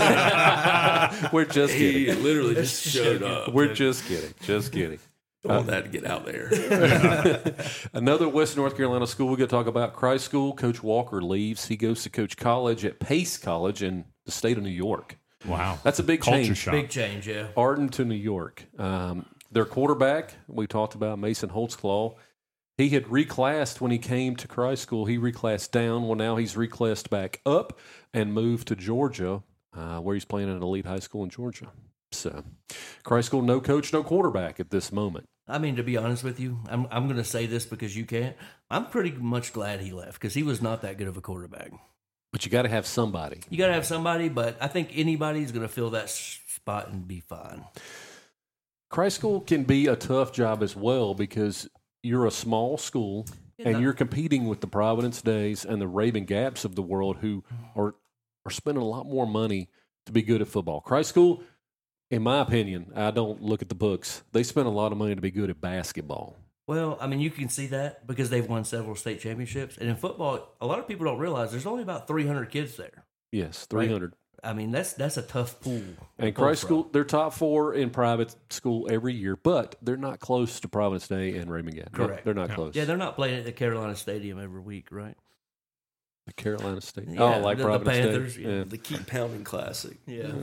We're just He kidding. literally just showed up. We're just kidding. Just kidding. Don't want that to get out there. Another West North Carolina school we're going to talk about, Christ School. Coach Walker leaves. He goes to coach college at Pace College in the state of New York. Wow. That's a big Culture change. shock. Big change, yeah. Arden to New York. Their quarterback, we talked about Mason Holtzclaw. He had reclassed when he came to Christ School. He reclassed down. Well, now he's reclassed back up and moved to Georgia, where he's playing at an elite high school in Georgia. So, Christ School, no coach, no quarterback at this moment. I mean, to be honest with you, I'm going to say this because you can't. I'm pretty much glad he left because he was not that good of a quarterback. But you got to have somebody. You got to have somebody, but I think anybody's going to fill that spot and be fine. Christ School can be a tough job as well because you're a small school and you're competing with the Providence Days and the Raven Gaps of the world who are spending a lot more money to be good at football. Christ School, in my opinion, I don't look at the books. They spend a lot of money to be good at basketball. Well, I mean, you can see that because they've won several state championships. And in football, a lot of people don't realize there's only about 300 kids there. Yes, 300. I mean, that's a tough pool. And Christ School, they're top 4 in private school every year, but they're not close to Providence Day and Raymond Gap. Correct. They're not close. Yeah, they're not playing at the Carolina Stadium every week, right? The Carolina State. Yeah, like the Providence Panthers, Day. yeah. The Keep Pounding Classic.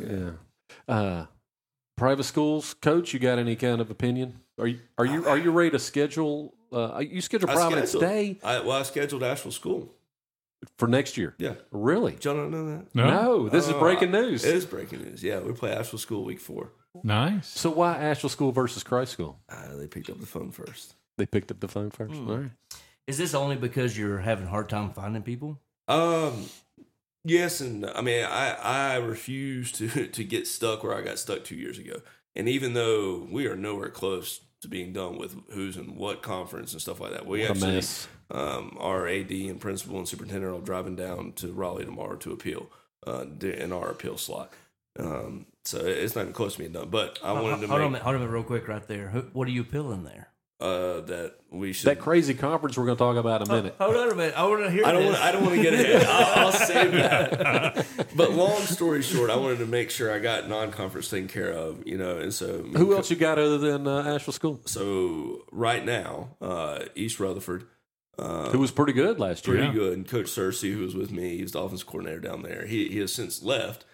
Yeah. Private schools, Coach, you got any kind of opinion? Are you ready to schedule? You schedule Providence Day I scheduled Asheville School for next year. Yeah. Really? Did y'all not know that? No, this is breaking news. It is breaking news. Yeah, we play Asheville School week 4. Nice. So why Asheville School versus Christ School? They picked up the phone first. They picked up the phone first. All right. Is this only because you're having a hard time finding people? Yes, and I mean, I refuse to get stuck where I got stuck 2 years ago. And even though we are nowhere close to being done with who's in what conference and stuff like that, we actually, our AD and principal and superintendent are driving down to Raleigh tomorrow to appeal in our appeal slot. So it's not even close to being done. But I wanted to hold on a minute, real quick, right there. What are you appealing there? That we should. That crazy conference we're going to talk about in a minute. Hold on a minute. I want to hear. I don't want to get ahead. I'll save that. But long story short, I wanted to make sure I got non-conference taken care of. And so who else you got other than Asheville School? So right now, East Rutherford, who was pretty good last year. Pretty good. And Coach Searcy, who was with me, he was the offensive coordinator down there. He has since left.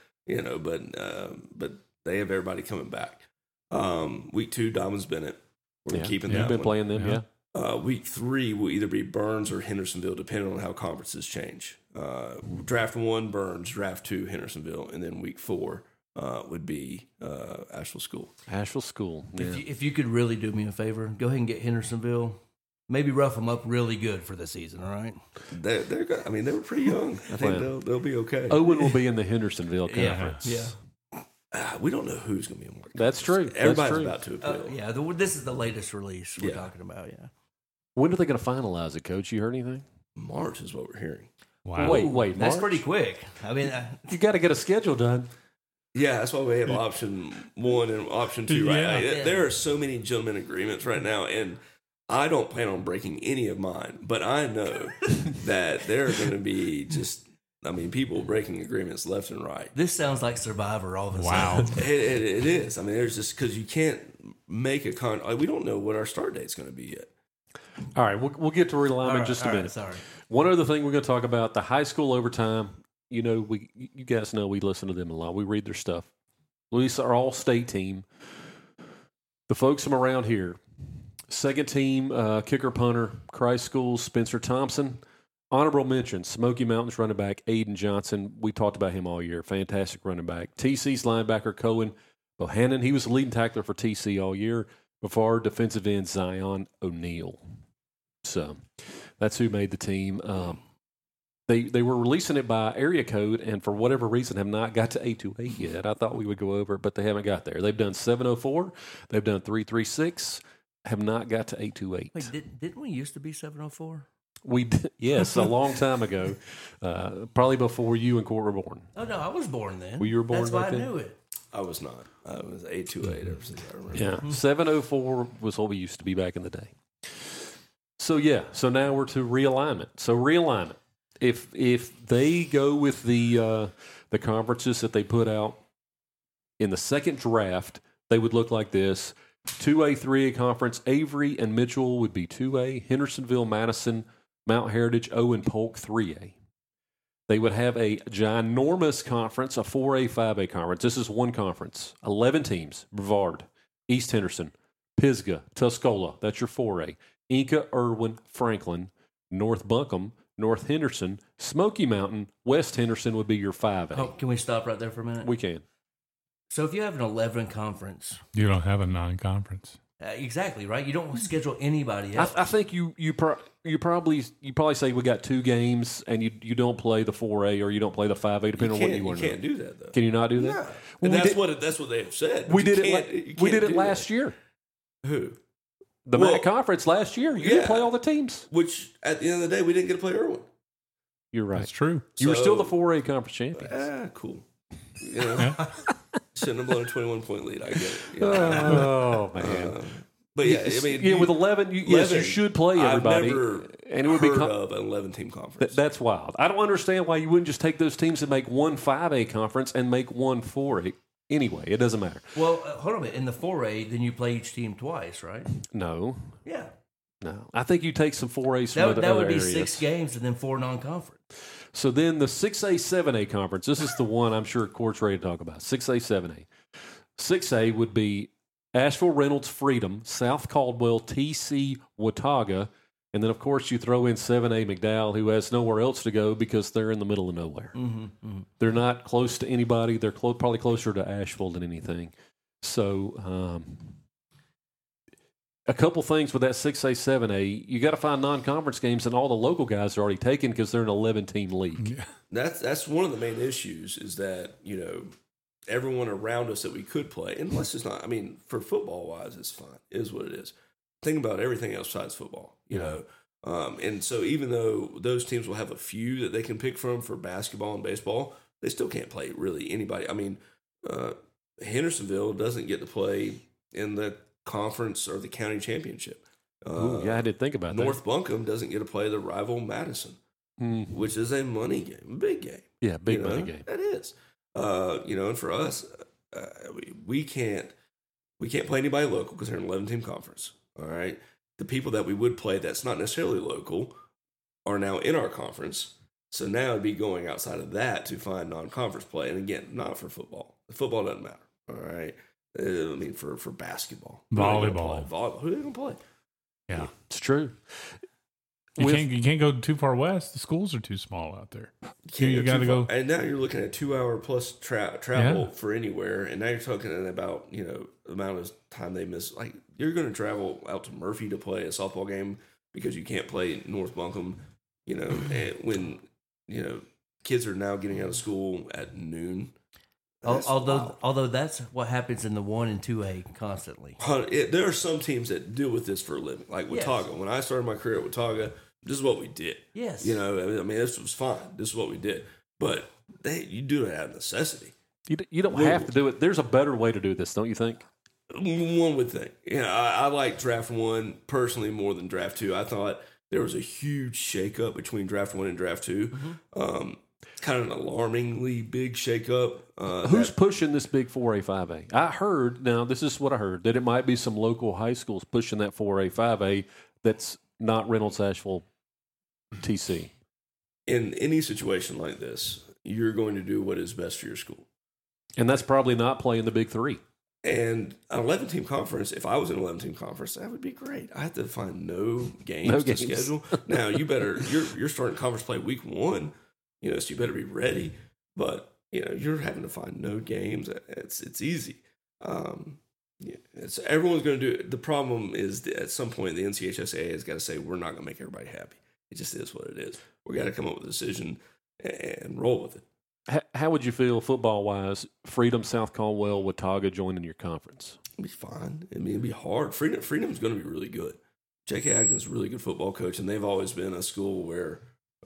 But they have everybody coming back. Week 2, Dobbins Bennett. We're keeping that. You've been playing them, Week 3 will either be Burns or Hendersonville, depending on how conferences change. Draft 1, Burns. Draft 2, Hendersonville. And then week 4 would be Asheville School. Asheville School. Yeah. If you could really do me a favor, go ahead and get Hendersonville. Maybe rough them up really good for the season, all right? They're good. I mean, they were pretty young. I think they'll be okay. Owen will be in the Hendersonville conference. Yeah. We don't know who's going to be in March. That's true. Everybody's about to appeal. This is the latest release we're talking about, When are they going to finalize it, Coach? You heard anything? March is what we're hearing. Wow. Wait. That's March? pretty quick. I mean, you got to get a schedule done. Yeah, that's why we have option 1 and option 2 right now. There are so many gentlemen agreements right now, and I don't plan on breaking any of mine, but I know that there are going to be people breaking agreements left and right. this sounds like Survivor all of a Wow. sudden. It is. I mean, there's just because you can't make we don't know what our start date's going to be yet. All right, we'll get to realignment in just a minute. Sorry. One other thing we're going to talk about, the high school overtime. You guys know we listen to them a lot. We read their stuff. Louisa, our all-state team, the folks from around here, second team, kicker, punter, Christ School, Spencer Thompson. Honorable mention, Smoky Mountains running back Aiden Johnson. We talked about him all year. Fantastic running back. TC's linebacker Cohen Bohannon. He was the leading tackler for TC all year. Before defensive end Zion O'Neal. So that's who made the team. They were releasing it by area code, and for whatever reason have not got to 828 yet. I thought we would go over it, but they haven't got there. They've done 704. They've done 336. Have not got to 828. Wait, didn't we used to be 704? We did, yes, a long time ago, probably before you and Court were born. Oh no, I was born then. Well, you were born That's why back I then? knew it. I was not. I was 828 ever since I remember. Yeah, 704 was what we used to be back in the day. So now we're to realignment. So realignment. If they go with the conferences that they put out in the second draft, they would look like this. 2A, 3A conference, Avery and Mitchell would be 2A, Hendersonville, Madison, Mount Heritage, Owen, Polk, 3A. They would have a ginormous conference, a 4A, 5A conference. This is one conference, 11 teams, Brevard, East Henderson, Pisgah, Tuscola, that's your 4A, Inca, Irwin, Franklin, North Buncombe, North Henderson, Smoky Mountain, West Henderson would be your 5A. Oh, can we stop right there for a minute? We can. So if you have an 11 conference, You don't have a non-conference. exactly right. You don't schedule anybody else. I think you probably say we got 2 games and you don't play the 4A or you don't play the 5A depending on what you want to do. You can't do that though. Can you not do that? No. Well, And that's what they have said. We did it last year. Who? The Well, MAC conference last year. You didn't yeah. play all the teams. Which at the end of the day, we didn't get to play Irwin. You're right. That's true. You were still the So- 4A conference champions. Cool. You know, shouldn't have blown a 21-point lead. I get it. You know? Oh man. But yeah, I mean, with 11, yes, you 11, should play everybody, I've never and it would be heard of an 11-team conference. that's wild. I don't understand why you wouldn't just take those teams and make one 5A conference and make one 4A. Anyway, it doesn't matter. Well, hold on a minute. In the 4A, then you play each team twice, right? No, Yeah. I think you take some 4As from That other would be areas. 6 games and then 4 non-conference. So then the 6A, 7A conference, this is the one I'm sure Court's ready to talk about. 6A, 7A. 6A would be Asheville, Reynolds, Freedom, South Caldwell, TC, Watauga, and then, of course, you throw in 7A McDowell, who has nowhere else to go because they're in the middle of nowhere. They're not close to anybody. They're probably closer to Asheville than anything. So a couple things with that 6A, 7A. You got to find non-conference games, and all the local guys are already taken because they're an 11-team league. That's one of the main issues is that, everyone around us that we could play, and let's just not, I mean, for football-wise, it's fine. It is what it is. Think about everything else besides football, you know. And so even though those teams will have a few that they can pick from for basketball and baseball, they still can't play really anybody. I mean, Hendersonville doesn't get to play in the conference or the county championship. Ooh, yeah, I did think about North Buncombe doesn't get to play the rival Madison, which is a money game, a big game. Yeah, big money know? game. That is. And for us, we can't play anybody local because they're an 11-team conference. All right, the people that we would play that's not necessarily local are now in our conference. So now it'd be going outside of that to find non-conference play, and again, not for football. Football doesn't matter. All right, I mean for basketball, Volleyball. Who are they going to play? Yeah. It's true. You can't go too far west. The schools are too small out there. You got to go. And now you're looking at 2-hour plus travel for anywhere. And now you're talking about, the amount of time they miss. Like, you're going to travel out to Murphy to play a softball game because you can't play North Buncombe, and when, kids are now getting out of school at noon. Although that's what happens in the 1 and 2A constantly. There are some teams that deal with this for a living, like Watauga. When I started my career at Watauga, this is what we did. Yes. I mean, this was fine. This is what we did. But you do it out of necessity. You don't have to do it. There's a better way to do this, don't you think? One would think. I like Draft 1 personally more than Draft 2. I thought there was a huge shakeup between Draft 1 and Draft 2. Kind of an alarmingly big shakeup. Who's pushing this big 4A, 5A? I heard, now this is what I heard, that it might be some local high schools pushing that 4A, 5A that's not Reynolds, Asheville, TC. In any situation like this, you're going to do what is best for your school. And that's probably not playing the big 3. And an 11-team conference, if I was in an 11-team conference, that would be great. I have to find no games to schedule. Now, you're starting conference play week 1, so you better be ready. But, you're having to find no games. It's easy. Everyone's going to do it. The problem is that at some point the NCHSAA has got to say, we're not going to make everybody happy. It just is what it is. We got to come up with a decision and roll with it. How would you feel football-wise, Freedom, South Caldwell, Watauga joining your conference? It'd be fine. I mean, it'd be hard. Freedom's going to be really good. J.K. Atkins is a really good football coach, and they've always been a school where,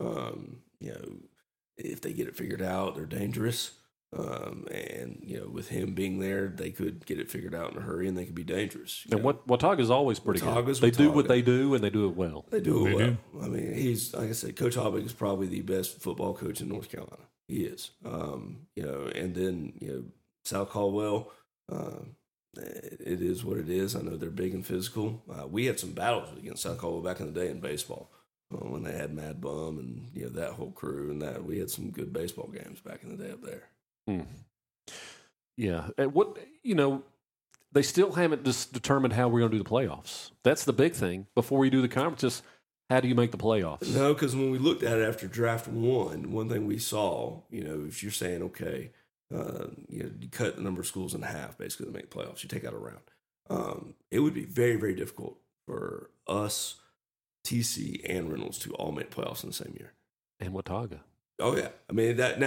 if they get it figured out, they're dangerous. With him being there, they could get it figured out in a hurry, and they could be dangerous. And Watauga's always pretty good. They do what they do, and they do it well. They do it well. I mean, he's, like I said, Coach Hobbick is probably the best football coach in North Carolina. He is. And then, South Caldwell, it is what it is. I know they're big and physical. We had some battles against South Caldwell back in the day in baseball when they had Mad Bum and, that whole crew, and that we had some good baseball games back in the day up there. Yeah. They still haven't determined how we're going to do the playoffs. That's the big thing. Before we do the conferences, how do you make the playoffs? No, because when we looked at it after Draft 1, one thing we saw, if you're saying, okay, you cut the number of schools in half basically to make playoffs, you take out a round. It would be very, very difficult for us, TC, and Reynolds to all make playoffs in the same year. And Watauga. Oh, yeah. I mean, that now,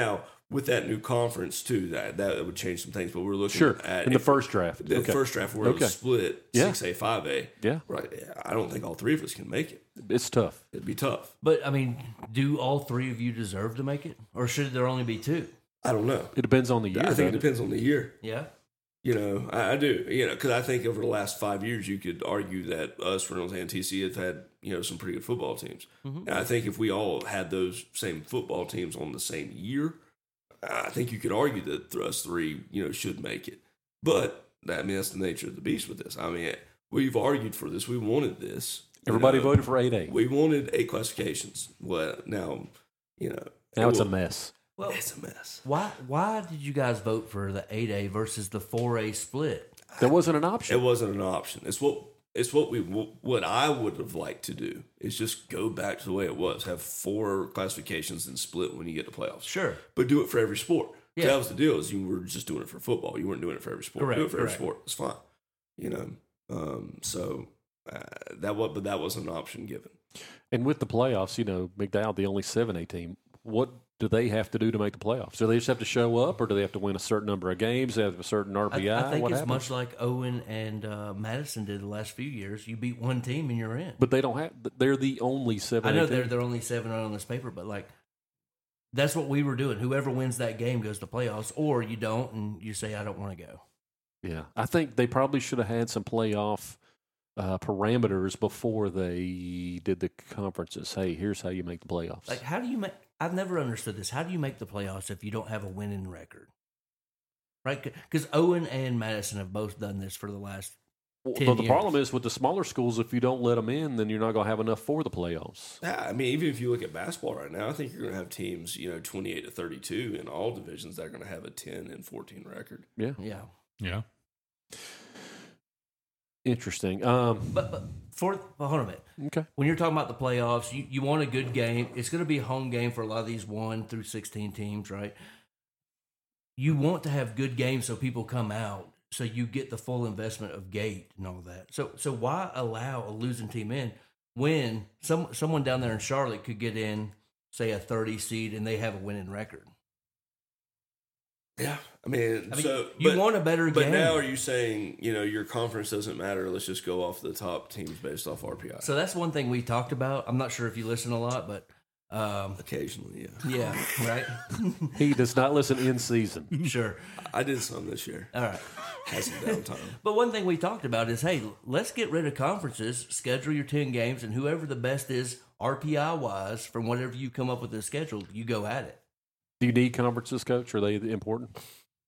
with that new conference too, that would change some things. But we're looking Sure. at In the first draft. The Okay. first draft where it was split Yeah. 6A, 5A. Yeah. Right. I don't think all three of us can make it. It's tough. It'd be tough. But I mean, do all three of you deserve to make it, or should there only be two? I don't know. It depends on the year. I think it doesn't it? depends on the year. Yeah. I do. Because I think over the last 5 years, you could argue that us, Reynolds, and TC have had some pretty good football teams. Mm-hmm. And I think if we all had those same football teams on the same year, I think you could argue that us three, should make it. But that's the nature of the beast with this. I mean, we've argued for this. We wanted this. Everybody voted for 8A. We wanted 8 classifications. Well, now, Now it's a mess. Well, it's a mess. Why did you guys vote for the 8A versus the 4A split? That wasn't an option. It wasn't an option. It's what I would have liked to do is just go back to the way it was. Have 4 classifications and split when you get to playoffs. Sure. But do it for every sport. Yeah. That was the deal. Is you were just doing it for football. You weren't doing it for every sport. Correct, Do it for every correct. sport. It's fine. But that wasn't an option given. And with the playoffs, McDowell, the only 7A team, what do they have to do to make the playoffs? Do they just have to show up, or do they have to win a certain number of games? Do they have a certain RPI? I think what it's happens? much like Owen and Madison did the last few years. You beat one team and you're in. But they don't have. They're the only 7A I know team. they're only 7 on this paper, but that's what we were doing. Whoever wins that game goes to playoffs, or you don't, and you say, I don't want to go. Yeah, I think they probably should have had some playoff parameters before they did the conferences. Hey, here's how you make the playoffs. How do you make? I've never understood this. How do you make the playoffs if you don't have a winning record? Right? Because Owen and Madison have both done this for the last 10 But the years. problem is with the smaller schools, if you don't let them in, then you're not going to have enough for the playoffs. Yeah, I mean, even if you look at basketball right now, I think you're going to have teams, 28 to 32 in all divisions that are going to have a 10 and 14 record. Yeah. Yeah. Yeah. Interesting. But hold on a minute. Okay. When you're talking about the playoffs, you want a good game. It's going to be a home game for a lot of these 1 through 16 teams, right? You want to have good games so people come out, so you get the full investment of gate and all that. So why allow a losing team in when someone down there in Charlotte could get in, say, a 30 seed and they have a winning record? Yeah, I mean, you want a better but game. now are you saying your conference doesn't matter? Let's just go off the top teams based off RPI. So that's one thing we talked about. I'm not sure if you listen a lot, but Occasionally, yeah. yeah, right. He does not listen in season. Sure. I did some this year. All right. Had some downtime. But one thing we talked about is, hey, let's get rid of conferences, schedule your 10 games, and whoever the best is RPI-wise from whatever you come up with the schedule, you go at it. Do you need conferences, Coach? Are they important?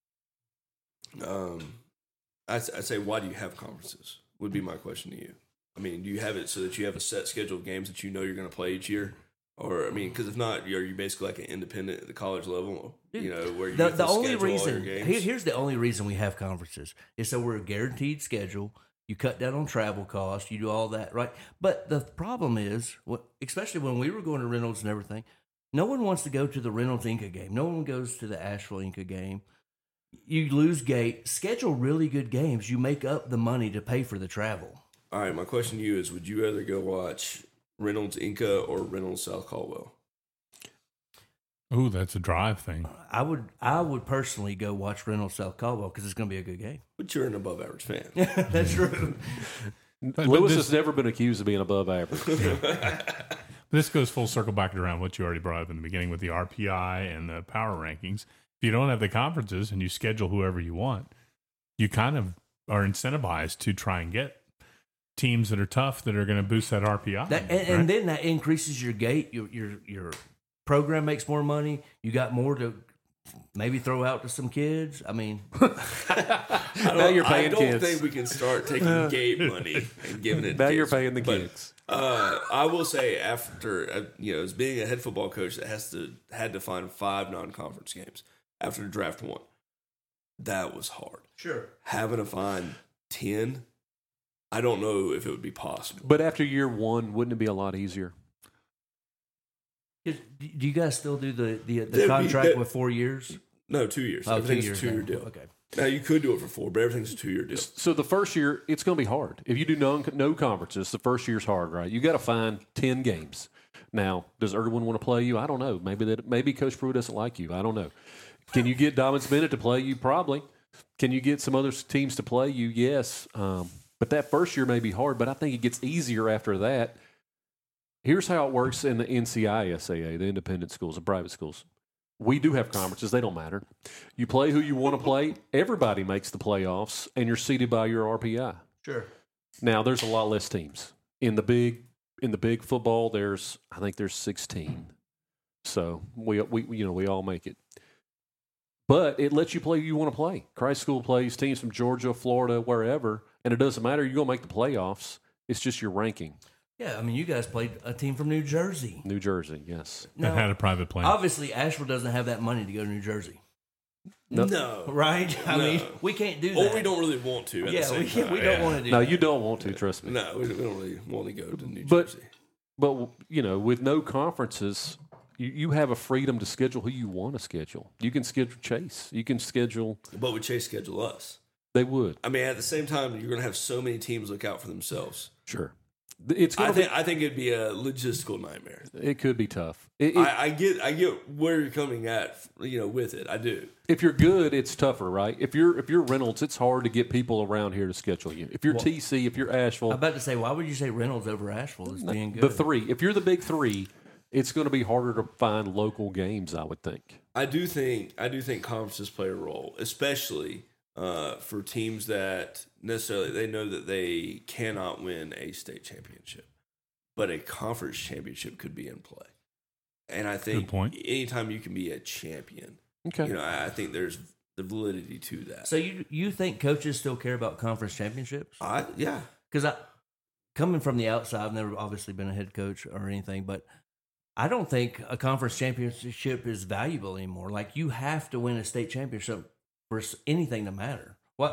I'd say, why do you have conferences? Would be my question to you. I mean, do you have it so that you have a set schedule of games that you know you're going to play each year? Or, I mean, because if not, you're basically like an independent at the college level, where you have to The only schedule all your reason games. here's the only reason we have conferences is so we're a guaranteed schedule. You cut down on travel costs. You do all that, right? But the problem is, especially when we were going to Reynolds and everything, no one wants to go to the Reynolds Inca game. No one goes to the Asheville Inca game. You lose gate. Schedule really good games. You make up the money to pay for the travel. All right, my question to you is, would you rather go watch Reynolds Inca or Reynolds South Caldwell? Oh, that's a drive thing. I would personally go watch Reynolds South Caldwell because it's going to be a good game. But you're an above average fan. That's true. Lewis has never been accused of being above average. This goes full circle back around what you already brought up in the beginning with the RPI and the power rankings. If you don't have the conferences and you schedule whoever you want, you kind of are incentivized to try and get teams that are tough that are going to boost that RPI. And then that increases your gate. Your program makes more money. You got more to maybe throw out to some kids. I mean, Now you're paying I don't kids. think we can start taking gate money and giving it to Now kids. you're paying the But, kids. I will say, after as being a head football coach that had to find 5 non-conference games after draft 1, that was hard. sure. Having to find 10, I don't know if it would be possible. But after year 1, wouldn't it be a lot easier? Do you guys still do the be- contract that- with 4 years? No, 2 years. Oh, 2 Everything's years a 2-year now. deal. Okay. Now you could do it for 4, but everything's a 2-year deal. So the first year, it's going to be hard. If you do no conferences, the first year's hard, right? You got to find 10 games. Now, does Irwin want to play you? I don't know. Maybe Coach Pruitt doesn't like you. I don't know. Can you get Dobbins Bennett to play you? Probably. Can you get some other teams to play you? Yes. But that first year may be hard, but I think it gets easier after that. Here's how it works in the NCISAA, the independent schools, the private schools. We do have conferences. They don't matter. You play who you want to play. Everybody makes the playoffs, and you're seeded by your RPI. Sure. Now, there's a lot less teams. In the big football, I think there's 16. So we all make it. But it lets you play who you want to play. Christ School plays teams from Georgia, Florida, wherever, and it doesn't matter. You're going to make the playoffs. It's just your ranking. Yeah, I mean, you guys played a team from New Jersey. New Jersey, yes. That had a private plane. Obviously, Asheville doesn't have that money to go to New Jersey. No. Right? I mean, we can't do that. Or we don't really want to. At the same time. we don't want to do No, that. you don't want to, trust me. No, we don't really want to go to New But- Jersey. But, with no conferences, you have a freedom to schedule who you want to schedule. You can schedule Chase. You can schedule. But would Chase schedule us? They would. I mean, at the same time, you're going to have so many teams look out for themselves. Sure. It's I going to think it'd be a logistical nightmare. it could be tough. I get where you're coming at, with it. I do. If you're good, it's tougher, right? If you're Reynolds, it's hard to get people around here to schedule you. If you're TC, if you're Asheville, I'm about to say, why would you say Reynolds over Asheville as being good? the three. If you're the big three, it's going to be harder to find local games, I would think. I do think conferences play a role, especially for teams that necessarily they know that they cannot win a state championship, but a conference championship could be in play. And I think Good point. anytime you can be a champion, Okay. I think there's the validity to that. So you think coaches still care about conference championships? Yeah. Because coming from the outside, I've never obviously been a head coach or anything, but I don't think a conference championship is valuable anymore. Like, you have to win a state championship for anything to matter.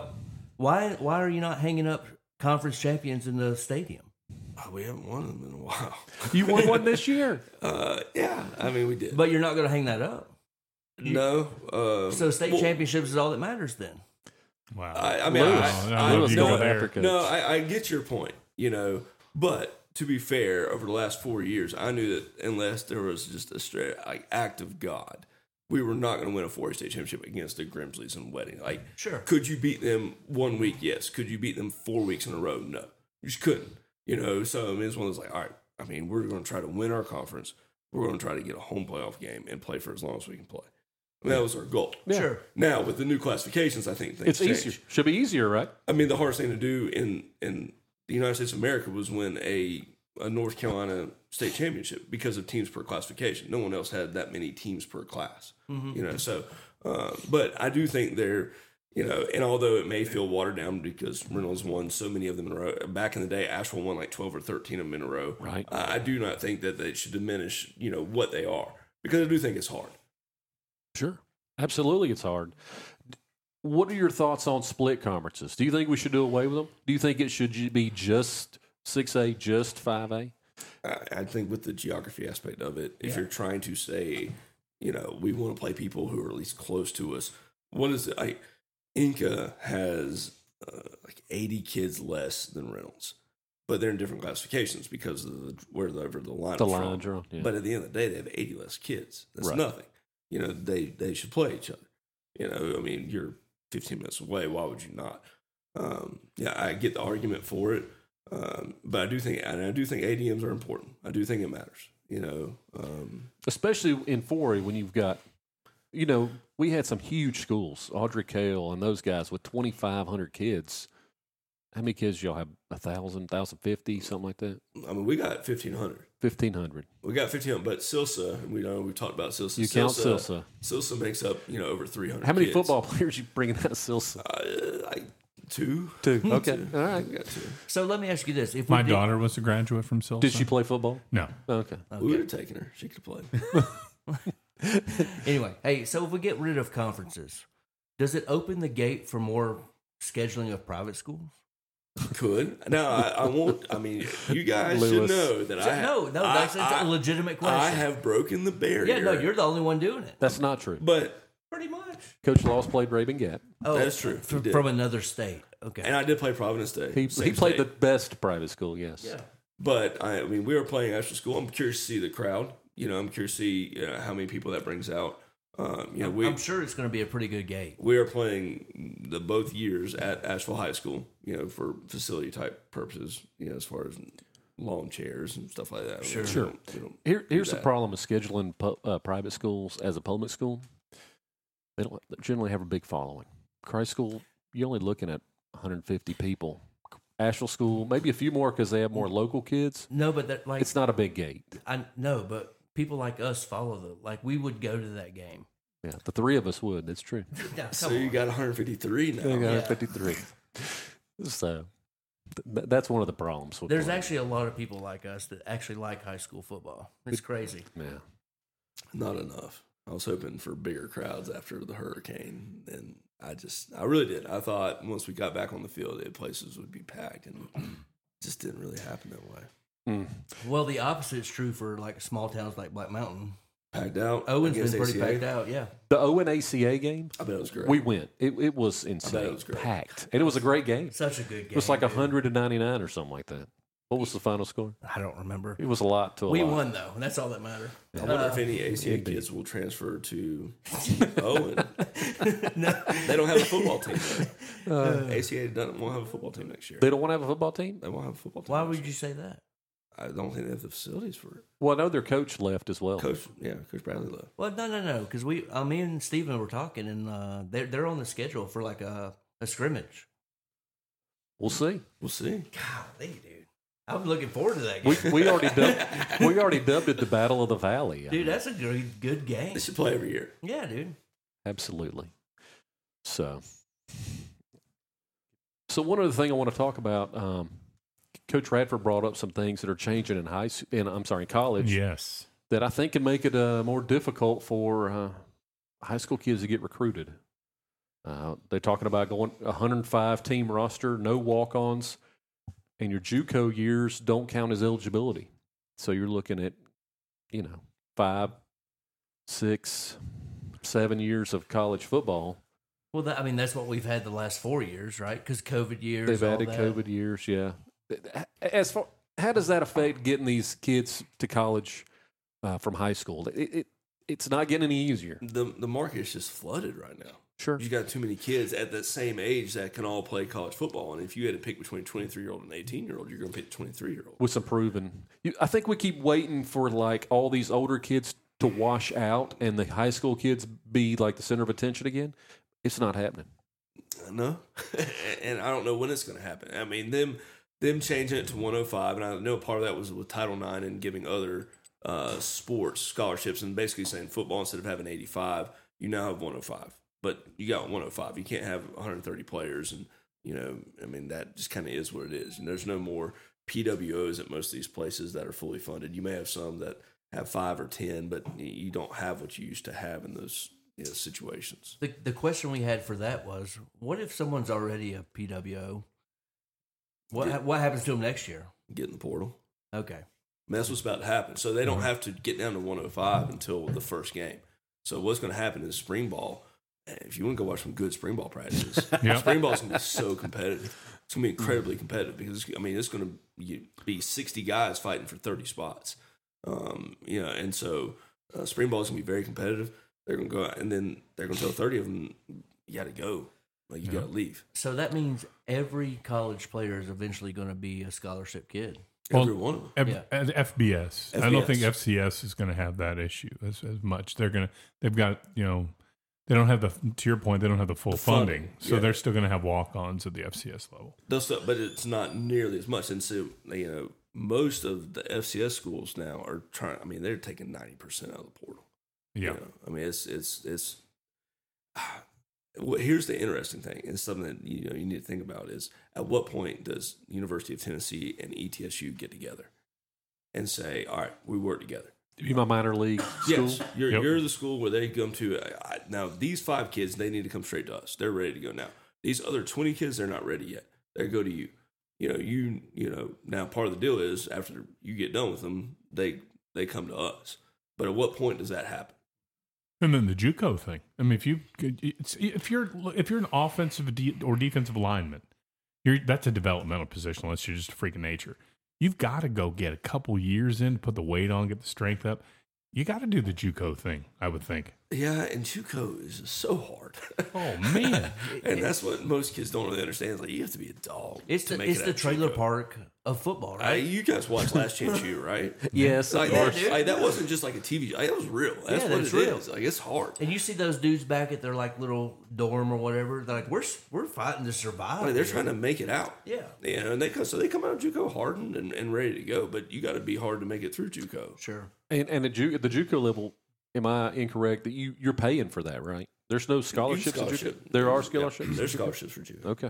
Why are you not hanging up conference champions in the stadium? Oh, we haven't won them in a while. You won one this year. Yeah, I mean, we did. But you're not going to hang that up. No. So state championships is all that matters then. Wow. I mean, Lewis. I don't know if you Lewis go going there. after coach. No, I get your point, but to be fair, over the last 4 years, I knew that unless there was just a straight act of God, we were not going to win a 4A state championship against the Grimsleys and Wedding. Like, Sure. Could you beat them 1 week? Yes. Could you beat them 4 weeks in a row? No. You just couldn't. So I mean, it's one of those all right, I mean, we're going to try to win our conference. We're going to try to get a home playoff game and play for as long as we can play. And that was our goal. Yeah. Sure. Now, with the new classifications, I think things It's change. easier. Should be easier, right? I mean, the hardest thing to do in the United States of America was win a North Carolina state championship because of teams per classification. No one else had that many teams per class. So, but I do think they're, and although it may feel watered down because Reynolds won so many of them in a row, back in the day, Asheville won like 12 or 13 of them in a row. Right. I do not think that they should diminish, what they are, because I do think it's hard. Sure. Absolutely, it's hard. What are your thoughts on split conferences? Do you think we should do away with them? Do you think it should be just 6A, just 5A? I think with the geography aspect of it, if you're trying to say, we want to play people who are at least close to us, what is it? Inca has like 80 kids less than Reynolds, but they're in different classifications because of wherever the line The is line from. draw. Yeah. But at the end of the day, they have 80 less kids. That's Right. nothing. They should play each other. I mean, you're 15 minutes away. Why would you not? I get the argument for it, but I do think ADMs are important. I do think it matters. Especially in 4A when you've got, we had some huge schools, Audrey Cale and those guys with 2,500 kids. How many kids y'all have? 1,000, 1,050, something like that? I mean, we got 1,500. 1,500. We got 1,500, but Silsa, we talked about Silsa. You count Silsa. Silsa makes up, over 300. How many kids. football players you bringing out of Silsa? Like two. Two. Okay. All right. We got two. So let me ask you this: if we My did- daughter was a graduate from Silsa. Did she play football? No. Okay. We would have taken her. She could have played. Anyway, hey, so if we get rid of conferences, does it open the gate for more scheduling of private schools? Could. No, I won't. I mean, you guys should Lewis. know that That's a legitimate question. I have broken the barrier. Yeah, no, you're the only one doing it. That's not true. But Pretty much. Coach Laws played Raven Gap. Oh, That's true. He did. From another state. Okay. and I did play Providence State. He Same played the state. best private school, yes. yeah. But I mean, we were playing Asheville School. I'm curious to see the crowd. I'm curious to see how many people that brings out. I'm sure it's going to be a pretty good game. We are playing both years at Asheville High School, for facility type purposes, as far as lawn chairs and stuff like that. Sure. We don't Here's do the problem with scheduling private schools as a public school. They don't generally have a big following. Christ School, you're only looking at 150 people. Asheville School, maybe a few more because they have more local kids. No, but that, like, It's not a big gate. I know, but people like us follow we would go to that game. Yeah, the three of us would. That's true. Yeah, So come you on. got 153 now. They got Yeah. 53. So that's one of the problems. With There's playing. actually a lot of people like us that actually like high school football. It's crazy. Yeah. Not enough. I was hoping for bigger crowds after the hurricane, and I really did. I thought once we got back on the field, places would be packed, and it just didn't really happen that way. Mm. Well, the opposite is true for like small towns like Black Mountain. Packed out. Owen's been against pretty ACA. packed out, yeah. The Owen ACA game, I bet it was great. we went. It was insane. it was great. Packed. And it was a great game. Such a good game. It was like dude. 199 or something like that. What was the final score? I don't remember. It was a lot to a We lot. won though, and that's all that mattered. I wonder if any ACA Indeed. kids will transfer to Owen. No. They don't have a football team. ACA won't have a football team next year. They don't want to have a football team? They won't have a football team. Why next would year. you say that? I don't think they have the facilities for it. Well, I know their coach left as well. Coach Bradley left. Well, no, because me and Steven were talking, and they're on the schedule for like a scrimmage. We'll see. We'll see. Golly, dude, I'm looking forward to that game. We already dubbed it the Battle of the Valley. Dude, that's a good game. They should play every year. Yeah, dude. Absolutely. So one other thing I want to talk about. Coach Radford brought up some things that are changing in college. Yes. That I think can make it more difficult for high school kids to get recruited. They're talking about going 105 team roster, no walk-ons, and your JUCO years don't count as eligibility. So you're looking at, 5, 6, 7 years of college football. Well, that's what we've had the last 4 years, right? Because COVID years. They've all added that. COVID years, yeah. How does that affect getting these kids to college from high school? It's not getting any easier. The market is just flooded right now. Sure. You got too many kids at that same age that can all play college football. And if you had to pick between a 23-year-old and an 18-year-old, you're going to pick the 23-year-old. With some proven. I think we keep waiting for like all these older kids to wash out and the high school kids be like the center of attention again. It's not happening. No. And I don't know when it's going to happen. I mean, them changing it to 105, and I know part of that was with Title IX and giving other sports scholarships and basically saying football, instead of having 85, you now have 105. But you got 105. You can't have 130 players. And, that just kind of is what it is. And there's no more PWOs at most of these places that are fully funded. You may have some that have 5 or 10, but you don't have what you used to have in those situations. The question we had for that was, what if someone's already a PWO? What happens to them next year? Get in the portal. Okay. I mean, that's what's about to happen. So they don't have to get down to 105 until the first game. So what's going to happen is spring ball. If you want to go watch some good spring ball practices, Yeah. spring ball is going to be so competitive. It's going to be incredibly competitive because it's going to be 60 guys fighting for 30 spots. And so spring ball is going to be very competitive. They're going to go out, and then they're going to tell 30 of them, you got to go. Like, you got to leave. So that means every college player is eventually going to be a scholarship kid. Every one of them. FBS. I don't think FBS. FCS is going to have that issue as much. They've got, they don't have to your point, they don't have the full funding. So yeah. they're still going to have walk-ons at the FCS level. But it's not nearly as much. And so, most of the FCS schools now are trying, they're taking 90% out of the portal. Yeah. It's well, here's the interesting thing, and something that you need to think about is, at what point does University of Tennessee and ETSU get together and say, all right, we work together? Be my minor league school. Yes, you're the school where they come to. Now these 5 kids, they need to come straight to us. They're ready to go now. These other 20 kids, they're not ready yet. They go to you. Now part of the deal is, after you get done with them, they come to us. But at what point does that happen? And then the JUCO thing. If you're an offensive or defensive lineman, that's a developmental position unless you're just a freak of nature. you've got to go get a couple years in, put the weight on, get the strength up. You got to do the JUCO thing, I would think. Yeah, and JUCO is so hard. Oh man, and that's what most kids don't really understand. It's like you have to be a dog. It's the trailer park of football, right? You guys watch Last Chance U, right? Yes, like, of course. that wasn't just like a TV. That was real. That's what it real. is. Like it's hard. And you see those dudes back at their like little dorm or whatever. They're like, we're fighting to survive. Like, they're trying to make it out. Yeah. And they come out of JUCO hardened and ready to go. But you got to be hard to make it through JUCO. Sure. And at the JUCO level, am I incorrect that you're paying for that, right? There's no scholarships. There are scholarships. Yeah, there's scholarships for JUCO. Okay.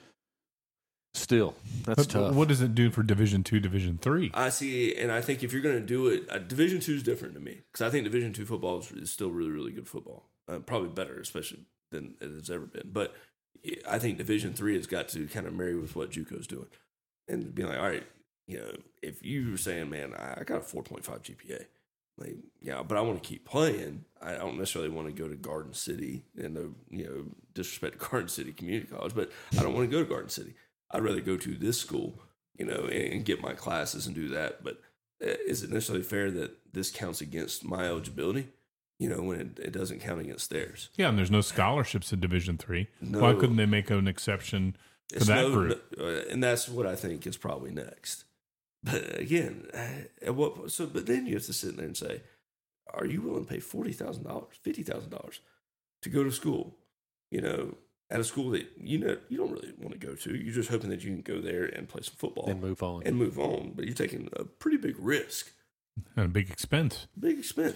Still, that's tough. What does it do for Division II, Division III? I see, and I think if you're going to do it, Division II is different to me because I think Division II football is still really, really good football. Probably better, especially than it has ever been. But I think Division III has got to kind of marry with what JUCO's doing and be like, all right, if you were saying, man, I got a 4.5 GPA, like, yeah, but I want to keep playing. I don't necessarily want to go to Garden City, and no, disrespect to Garden City Community College, but I don't want to go to Garden City. I'd rather go to this school, and get my classes and do that. But is it necessarily fair that this counts against my eligibility? When it doesn't count against theirs. Yeah, and there's no scholarships in Division III. No. Why couldn't they make an exception for that group? And that's what I think is probably next. But again, but then you have to sit there and say, are you willing to pay $40,000, $50,000 to go to school? At a school that you don't really want to go to. You're just hoping that you can go there and play some football and move on. But you're taking a pretty big risk and a big expense. But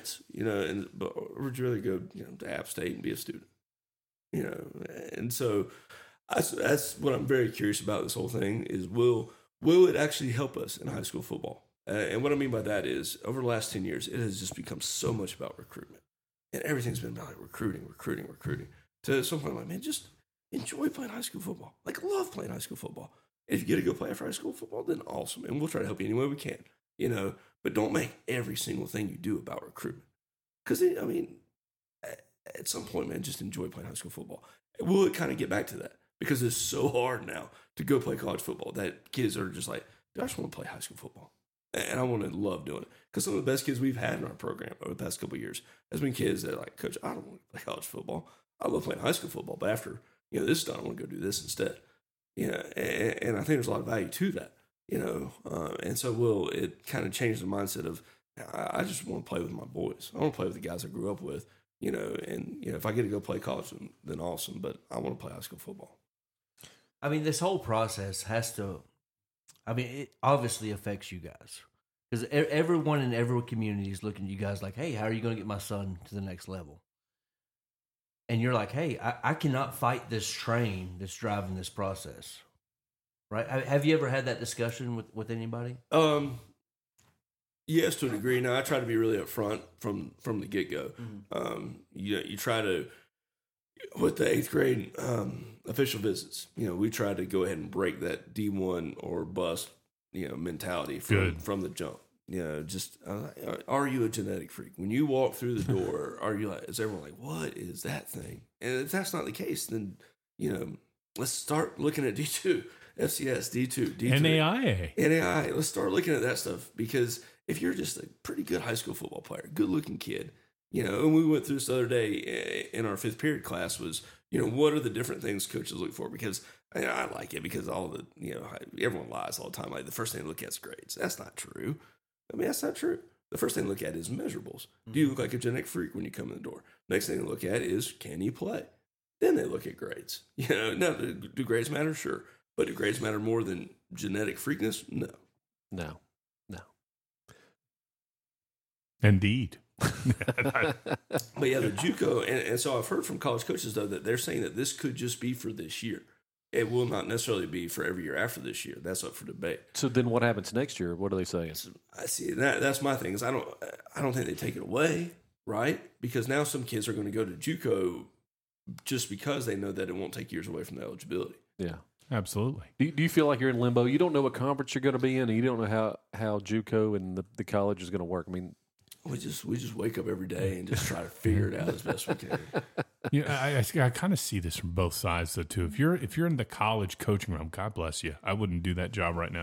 would you rather go to App State and be a student? And so that's what I'm very curious about. This whole thing is will it actually help us in high school football? And what I mean by that is over the last 10 years, it has just become so much about recruitment, and everything's been about like recruiting. To some point, like, man, just enjoy playing high school football. Like, love playing high school football. If you get to go play after high school football, then awesome. And we'll try to help you any way we can, But don't make every single thing you do about recruitment. Because, at some point, man, just enjoy playing high school football. Will it kind of get back to that? Because it's so hard now to go play college football that kids are just like, I just want to play high school football. And I want to love doing it. Because some of the best kids we've had in our program over the past couple of years has been kids that are like, Coach, I don't want to play college football. I love playing high school football, but after this is done, I want to go do this instead. And I think there's a lot of value to that. And so will it kind of change the mindset of I just want to play with my boys. I want to play with the guys I grew up with. If I get to go play college, then awesome. But I want to play high school football. This whole process has to. It obviously affects you guys because everyone in every community is looking at you guys like, hey, how are you going to get my son to the next level? And you're like, hey, I cannot fight this train that's driving this process, right? Have you ever had that discussion with anybody? Yes, to a degree. Now, I try to be really upfront from the get-go. Mm-hmm. You try to, with the 8th grade official visits, we try to go ahead and break that D1 or bust, mentality from the jump. Are you a genetic freak? When you walk through the door, is everyone like, what is that thing? And if that's not the case, then, let's start looking at D2, FCS, D2, D3. NAIA. Let's start looking at that stuff because if you're just a pretty good high school football player, good looking kid, and we went through this the other day in our 5th period class was, what are the different things coaches look for? Because I like it because everyone lies all the time. Like the first thing they look at is grades. That's not true. That's not true. The first thing to look at is measurables. Do you look like a genetic freak when you come in the door? Next thing to look at is, can you play? Then they look at grades. Now, do grades matter? Sure. But do grades matter more than genetic freakness? No. Indeed. But yeah, the JUCO, and so I've heard from college coaches, though, that they're saying that this could just be for this year. It will not necessarily be for every year after this year. That's up for debate. So then, what happens next year? What are they saying? I see that's my thing. Is I don't think they take it away, right? Because now some kids are going to go to JUCO just because they know that it won't take years away from their eligibility. Yeah, absolutely. Do you feel like you're in limbo? You don't know what conference you're going to be in, and you don't know how JUCO and the college is going to work. We just wake up every day and just try to figure it out as best we can. I kind of see this from both sides though too. If you're in the college coaching room, God bless you. I wouldn't do that job right now if you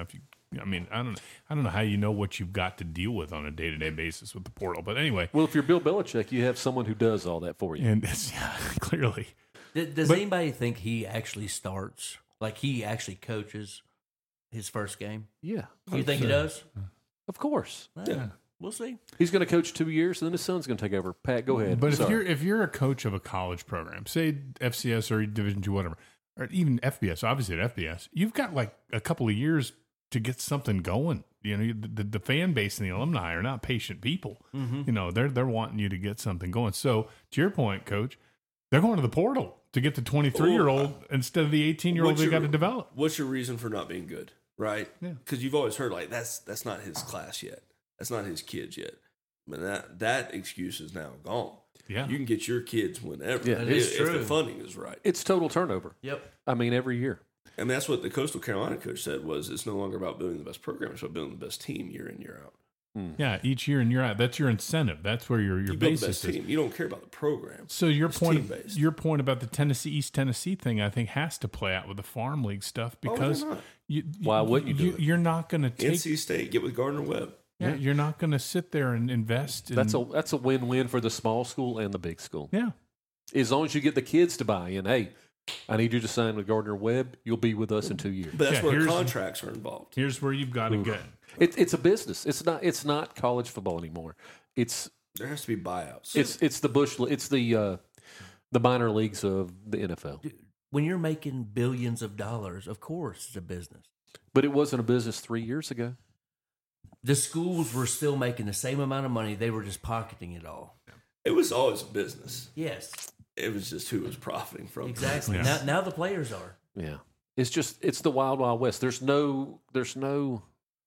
I mean, I don't know how you know what you've got to deal with on a day-to-day basis with the portal. But anyway, Well, if you're Bill Belichick, you have someone who does all that for you. and clearly, Does anybody think he actually starts? Like he actually coaches his first game? Yeah, You think he does? of course. Yeah. We'll see. He's going to coach 2 years, and then his son's going to take over. Pat, go ahead. But Sorry. if you're a coach of a college program, say FCS or Division II, whatever, or even FBS, obviously at FBS, you've got like a couple of years to get something going. You know, the fan base and the alumni are not patient people. You know, they're wanting you to get something going. So to your point, Coach, they're going to the portal to get the 23-year-old instead of the 18-year-old they got to develop. What's your reason for not being good, right? Yeah. Because you've always heard like that's not his class yet. That's not his kids yet. But that excuse is now gone. Yeah. You can get your kids whenever. Yeah, it's if the funding is right. It's total turnover. Yep. I mean, every year. And that's what the Coastal Carolina coach said was it's no longer about building the best program, it's about building the best team year in, year out. Yeah, each year and you're out. That's your incentive. That's where your You build the basis best is. team. You don't care about the program. So your It's point, team-based. your point about the East Tennessee thing, I think, has to play out with the farm league stuff because not? Why wouldn't you do it? You're not going to take. NC State, get with Gardner Webb. Yeah, you're not going to sit there and invest. In, That's a win-win for the small school and the big school. yeah. As long as you get the kids to buy in, hey, I need you to sign with Gardner Webb. You'll be with us in 2 years. But that's Yeah, where here's- contracts are involved. Here's where you've got to get. It's a business. It's not college football anymore. It's There has to be buyouts. it's the Bush. It's the minor leagues of the NFL. When you're making billions of dollars, of course it's a business. But it wasn't a business 3 years ago. The schools were still making the same amount of money. They were just pocketing it all. It was always a business. Yes, It was just who was profiting from it. exactly. Yeah. Now the players are. Yeah, it's the wild west. There's no There's no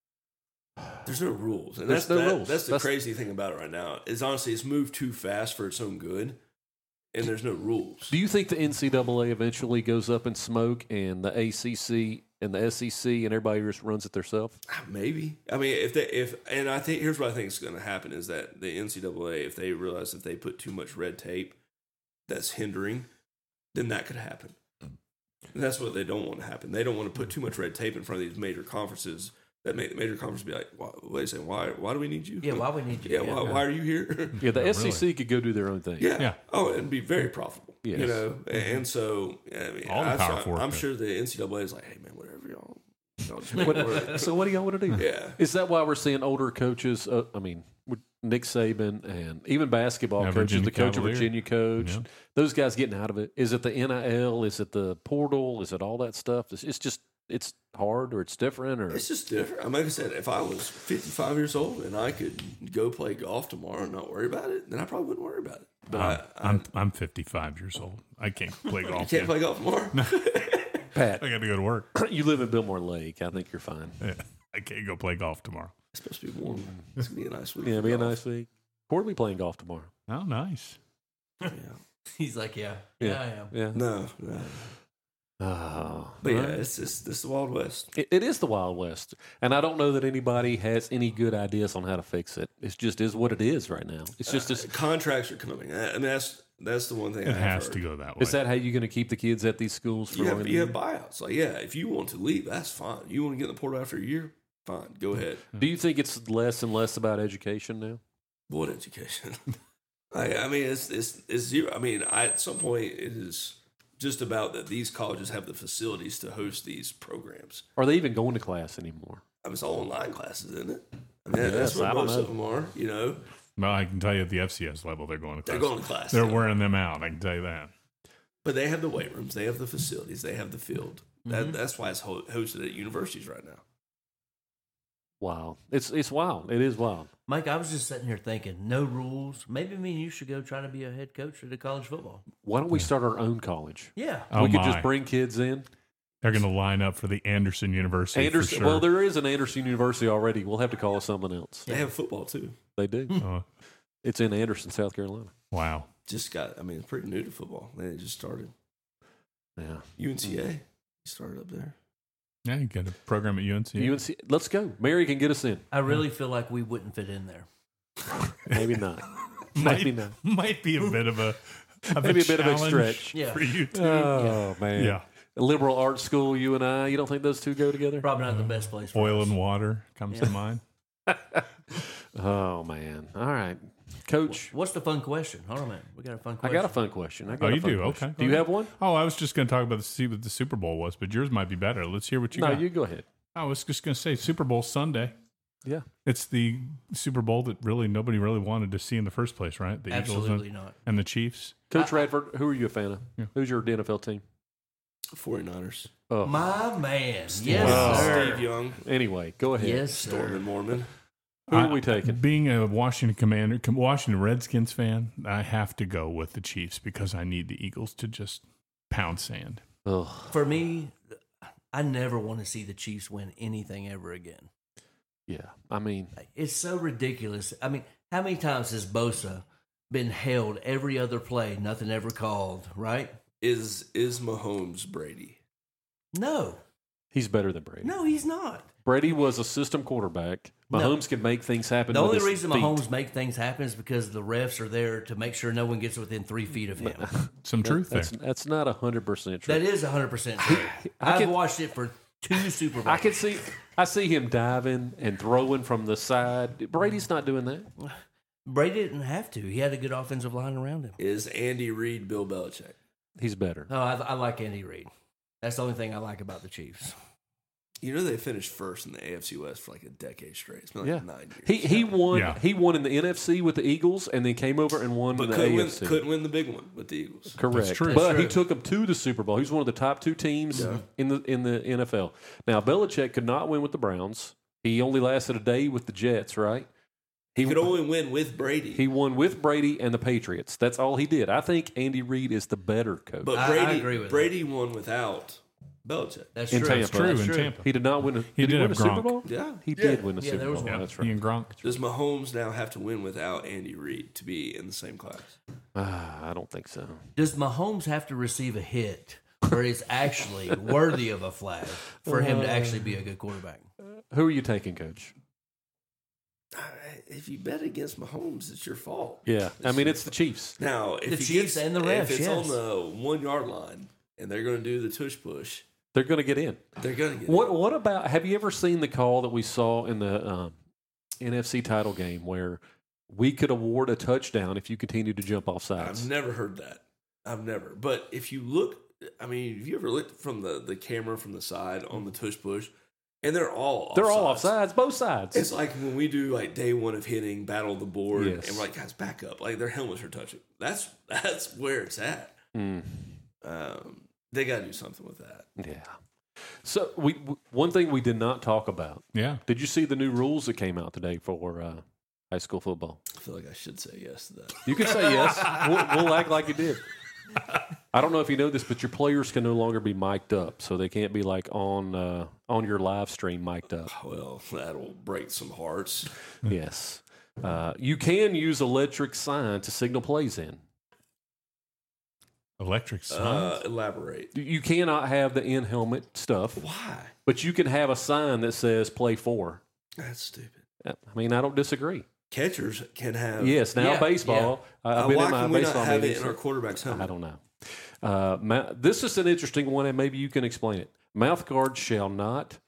rules, and There's no rules. That's the That's- crazy thing about it right now. Is honestly, it's moved too fast for its own good, and there's no rules. Do you think the NCAA eventually goes up in smoke, and the ACC and the SEC and everybody just runs it themselves? Maybe. I mean, and I think here's what I think is going to happen is that the NCAA, if they realize if they put too much red tape that's hindering, then that could happen. And that's what they don't want to happen. They don't want to put too much red tape in front of these major conferences that make the major conference be like, wait a second, why do we need you? Yeah, why we need you? Yeah, why are you here? Yeah, the Yeah, SEC could go do their own thing. Yeah. Yeah. Oh, it'd be very profitable. Yes. You know, and so I mean, All the Power Four I'm could. sure the NCAA is like, hey man, whatever y'all just make it work. So what do y'all want to do? Yeah. Is that why we're seeing older coaches? I mean, with Nick Saban and even basketball Yeah, coaches, Virginia the coach Cavalier. of Virginia coach, Yeah. those guys getting out of it. Is it the NIL? Is it the portal? Is it all that stuff? It's hard or it's different or It's just different. I mean, like I said, if I was 55 years old and I could go play golf tomorrow and not worry about it, then I probably wouldn't worry about it. But I'm 55 years old. I can't play you golf. can't play golf tomorrow. Pat? I got to go to work. You live in Biltmore Lake. I think you're fine. Yeah, I can't go play golf tomorrow. It's supposed to be warm. It's gonna be a nice week. Yeah, for be a golf. nice week. We'll be playing golf tomorrow. Oh, nice. Yeah. He's like, yeah, I am. Yeah. No. Oh, But yeah, it's just this is the Wild West. It is the Wild West, and I don't know that anybody has any good ideas on how to fix it. It's just is what it is right now. It's just this. Contracts are coming. I mean, that's the one thing It I have has heard. to go that way. Is that how you're going to keep the kids at these schools for long? You have buyouts. Like, yeah, if you want to leave, that's fine. You want to get in the portal after a year, fine. Go ahead. Do you think it's less and less about education now? What education? I mean, it's zero. I mean, at some point, it is just about that these colleges have the facilities to host these programs. Are they even going to class anymore? I mean, it's all online classes, isn't it? I mean, Yes, that's what I don't most know. of them are. You know, Well, I can tell you at the FCS level, they're going to class. they're going to class. They're wearing them out. I can tell you that. But they have the weight rooms, they have the facilities, they have the field. That's why it's hosted at universities right now. Wow, it's wild. It is wild. Mike, I was just sitting here thinking, no rules. Maybe me and you should go try to be a head coach at a college football. Why don't we start our own college? Yeah. Oh, we could my. just bring kids in. They're going to line up for the Anderson University. Anderson. For sure. Well, there is an Anderson University already. We'll have to call it something else. They have football too. They do. Oh, It's in Anderson, South Carolina. wow. Just got, I mean, it's pretty new to football. They just started. Yeah. UNCA started up there. Yeah, you got a program at UNC. UNC. Let's go. Mary can get us in. I really feel like we wouldn't fit in there. Maybe not. might, Maybe not. might be a bit of a Maybe a bit of a challenge stretch. Yeah. for you too. Oh man. Yeah. liberal arts school, you and I. You don't think those two go together? Probably not the best place for Oil us. and water comes to mind. Oh man! All right, Coach. What's the fun question? Hold on, man. We got a fun I question. got a fun question. Oh, you do? Okay. Do you have one? Oh, I was just going to talk about what the Super Bowl was, but yours might be better. Let's hear what you No, got. you go ahead. I was just going to say Super Bowl Sunday. Yeah. It's the Super Bowl that nobody really wanted to see in the first place, right? The Absolutely Eagles not. and the Chiefs. Coach Radford, who are you a fan of? Who's your NFL team? 49ers. Oh, My man. Yes, sir. Steve Young, anyway, go ahead. Yes, Storm sir. and Mormon. Who are we taking? Being a Washington Redskins fan, I have to go with the Chiefs because I need the Eagles to just pound sand. Ugh. For me, I never want to see the Chiefs win anything ever again. Yeah, I mean, It's so ridiculous. I mean, how many times has Bosa been held every other play, nothing ever called, right? Is Mahomes Brady? No. he's better than Brady. No, he's not. Brady was a system quarterback. Mahomes can make things happen. The with only his reason feet. Mahomes make things happen is because the refs are there to make sure no one gets within 3 feet of him. Some truth there. That's not 100% true. That is 100% true. I've can- watched it for 2 Super Bowls. I see him diving and throwing from the side. Brady's not doing that. Brady didn't have to. He had a good offensive line around him. Is Andy Reid Bill Belichick? He's better. Oh, I like Andy Reid. That's the only thing I like about the Chiefs. You know they finished first in the AFC West for like a decade straight. It's been like 9 years. He won. Yeah. He won in the NFC with the Eagles, and then came over and won but in the couldn't AFC. couldn't win the big one with the Eagles. Correct. That's true. But That's he true. took them to the Super Bowl. He's one of the top 2 teams in the NFL. Now Belichick could not win with the Browns. He only lasted a day with the Jets. Right. He could only win with Brady. He won with Brady and the Patriots. That's all he did. I think Andy Reid is the better coach. but I Brady, agree with Brady won without Belichick. That's In true. Tampa. That's True That's in true. Tampa. He did not win. He Did he did win a have Super Gronk. Bowl? Yeah. He did win a Yeah, Super there was Bowl. one. That's right. Ian Gronk. Does Mahomes now have to win without Andy Reid to be in the same class? I don't think so. Does Mahomes have to receive a hit where it's actually worthy of a flag for him to actually be a good quarterback? Who are you taking, Coach? If you bet against Mahomes, it's your fault. Yeah, I mean it's the Chiefs. Now, if The he Chiefs gets, and the refs, if it's yes. on the 1 yard line and they're going to do the tush push, They're going to get in. they're going to get What about? Have you ever seen the call that we saw in the NFC title game where we could award a touchdown if you continue to jump off sides? I've never heard that. I've never. But if you look, I mean, have you ever looked from the camera from the side on the tush push? And they're all off sides, both sides. It's like when we do like day one of hitting, battle of the board, Yes. and we're like, guys, back up. Like their helmets are touching. That's where it's at. Mm, They got to do something with that. yeah. So one thing we did not talk about. Yeah. Did you see the new rules that came out today for high school football? I feel like I should say yes to that. You can say yes. We'll act like you did. I don't know if you know this, but your players can no longer be mic'd up, so they can't be like on your live stream mic'd up. Well, that'll break some hearts. Yes. You can use electric sign to signal plays in. Electric signs. Elaborate. You cannot have the in-helmet stuff, Why? but you can have a sign that says play 4. That's stupid. I mean, I don't disagree. Catchers can have. Yes, now Yeah, baseball. I've been why in my can we not baseball have it meetings. in our quarterback's helmet? I don't know. This is an interesting one, and maybe you can explain it. Mouth guards shall not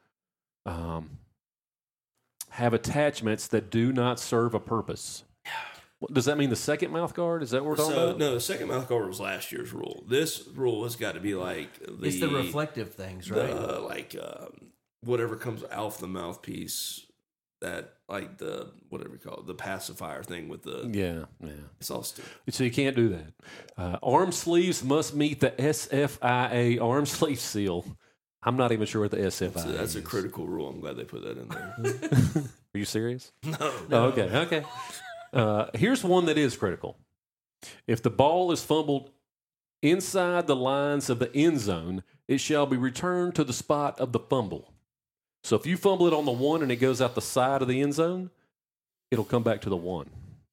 have attachments that do not serve a purpose. Does that mean the second mouth guard? Is that what we're talking So about? no, the second mouth guard was last year's rule. This rule has got to be like It's the reflective things, right? Whatever comes off the mouthpiece. That like the whatever you call it, the pacifier thing with the. Yeah. It's all stupid. So you can't do that. Arm sleeves must meet the SFIA arm sleeve seal. I'm not even sure what the SFIA is. That's a critical rule. I'm glad they put that in there. Are you serious? No. Oh, okay. Here's one that is critical. If the ball is fumbled inside the lines of the end zone, it shall be returned to the spot of the fumble. So if you fumble it on the 1 and it goes out the side of the end zone, it'll come back to the 1.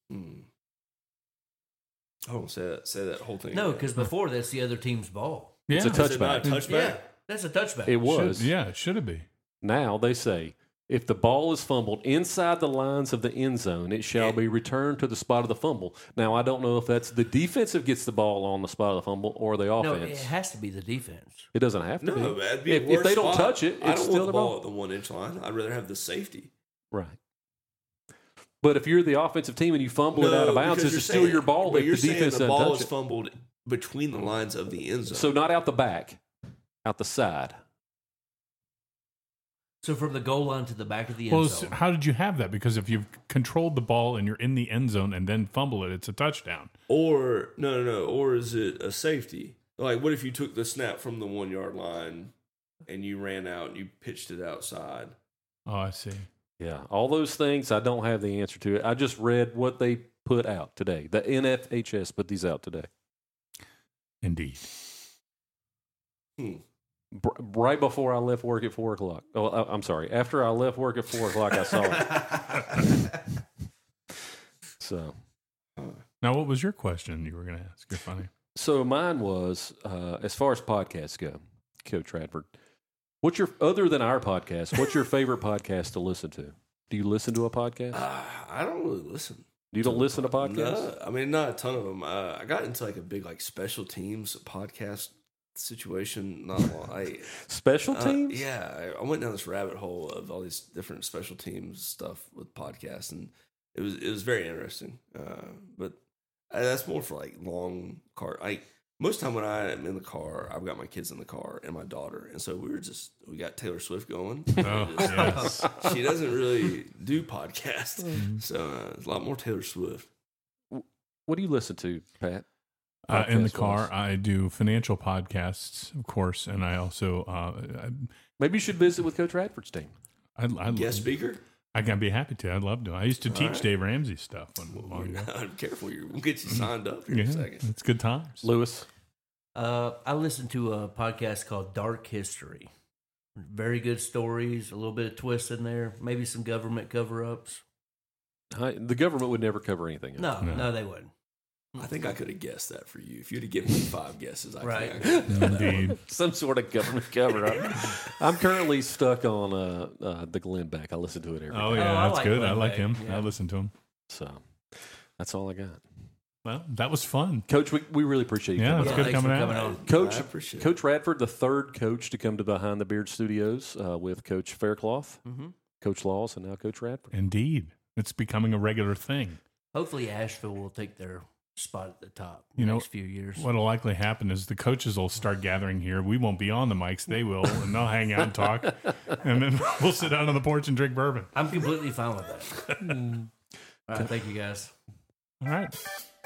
I don't say that whole thing. No, again. because before that's the other team's ball. Yeah. It's a Is it not a touchback. touchback? Yeah, that's a touchback. It was. Should it be? Now they say If the ball is fumbled inside the lines of the end zone, it shall be returned to the spot of the fumble. Now, I don't know if that's the defensive gets the ball on the spot of the fumble or the No, offense. it has to be the defense. It doesn't have to No, be. that'd be a If worse they don't spot. touch it, I it's don't still want the the ball ball. at the 1 inch line. I'd rather have the safety. Right. But if you're the offensive team and you fumble it out of bounds, because it's you're still saying- your ball But if you're the saying defense the doesn't ball touch is it. fumbled between the lines of the end zone. So not out the back, out the side. So from the goal line to the back of the Well, end zone. how did you have that? Because if you've controlled the ball and you're in the end zone and then fumble it, it's a touchdown. Or no. Or is it a safety? Like, what if you took the snap from the 1 yard line and you ran out and you pitched it outside? Oh, I see. Yeah, all those things, I don't have the answer to it. I just read what they put out today. The NFHS put these out today. Indeed. Right before I left work at 4 o'clock. Oh, I'm sorry. After I left work at 4 o'clock, I saw it. So Now, what was your question you were going to ask? You're funny. So mine was, as far as podcasts go, Coach Radford, what's your, other than our podcast, what's your favorite podcast to listen to? Do you listen to a podcast? I don't really listen. You don't listen to podcasts? No, I mean, not a ton of them. I got into like a big like special teams podcast situation. Not long. Special teams? Yeah, I went down this rabbit hole of all these different special teams stuff with podcasts, and it was very interesting. But that's more for like long car. Most time when I am in the car, I've got my kids in the car and my daughter, and so we got Taylor Swift going. Oh, yes. She doesn't really do podcasts, so it's a lot more Taylor Swift. What do you listen to, Pat? In the Podcast-wise? car, I do financial podcasts, of course, and I also Maybe you should visit with Coach Radford's team. I Guest speaker? I can be happy to. I'd love to. I used to teach right. Dave Ramsey stuff long ago. I'm careful. We'll get you signed up here in Yeah, a second. it's good times. Lewis? I listened to a podcast called Dark History. Very good stories, a little bit of twist in there, maybe some government cover-ups. The government would never cover anything else. No, they wouldn't. I think I could have guessed that for you. If you'd have given me 5 guesses, I Right. think. Indeed. Some sort of government cover up. I'm currently stuck on the Glenn Beck. I listen to it every Oh day. yeah, I that's like good. Glenn I like Beck, him. yeah. I listen to him. So that's all I got. Well, that was fun. Coach, we really appreciate you Yeah, coming it's on. good thanks for coming coming out. on. Coach, I appreciate it. Coach Radford, the third coach to come to Behind the Beard Studios with Coach Faircloth, Mm-hmm. Coach Laws, and now Coach Radford. Indeed, it's becoming a regular thing. Hopefully, Asheville will take their spot at the top You in the know, next few years. What'll likely happen is the coaches will start gathering here. We won't be on the mics; they will, and they'll hang out and talk, and then we'll sit down on the porch and drink bourbon. I'm completely fine with that. All right, thank you guys. All right.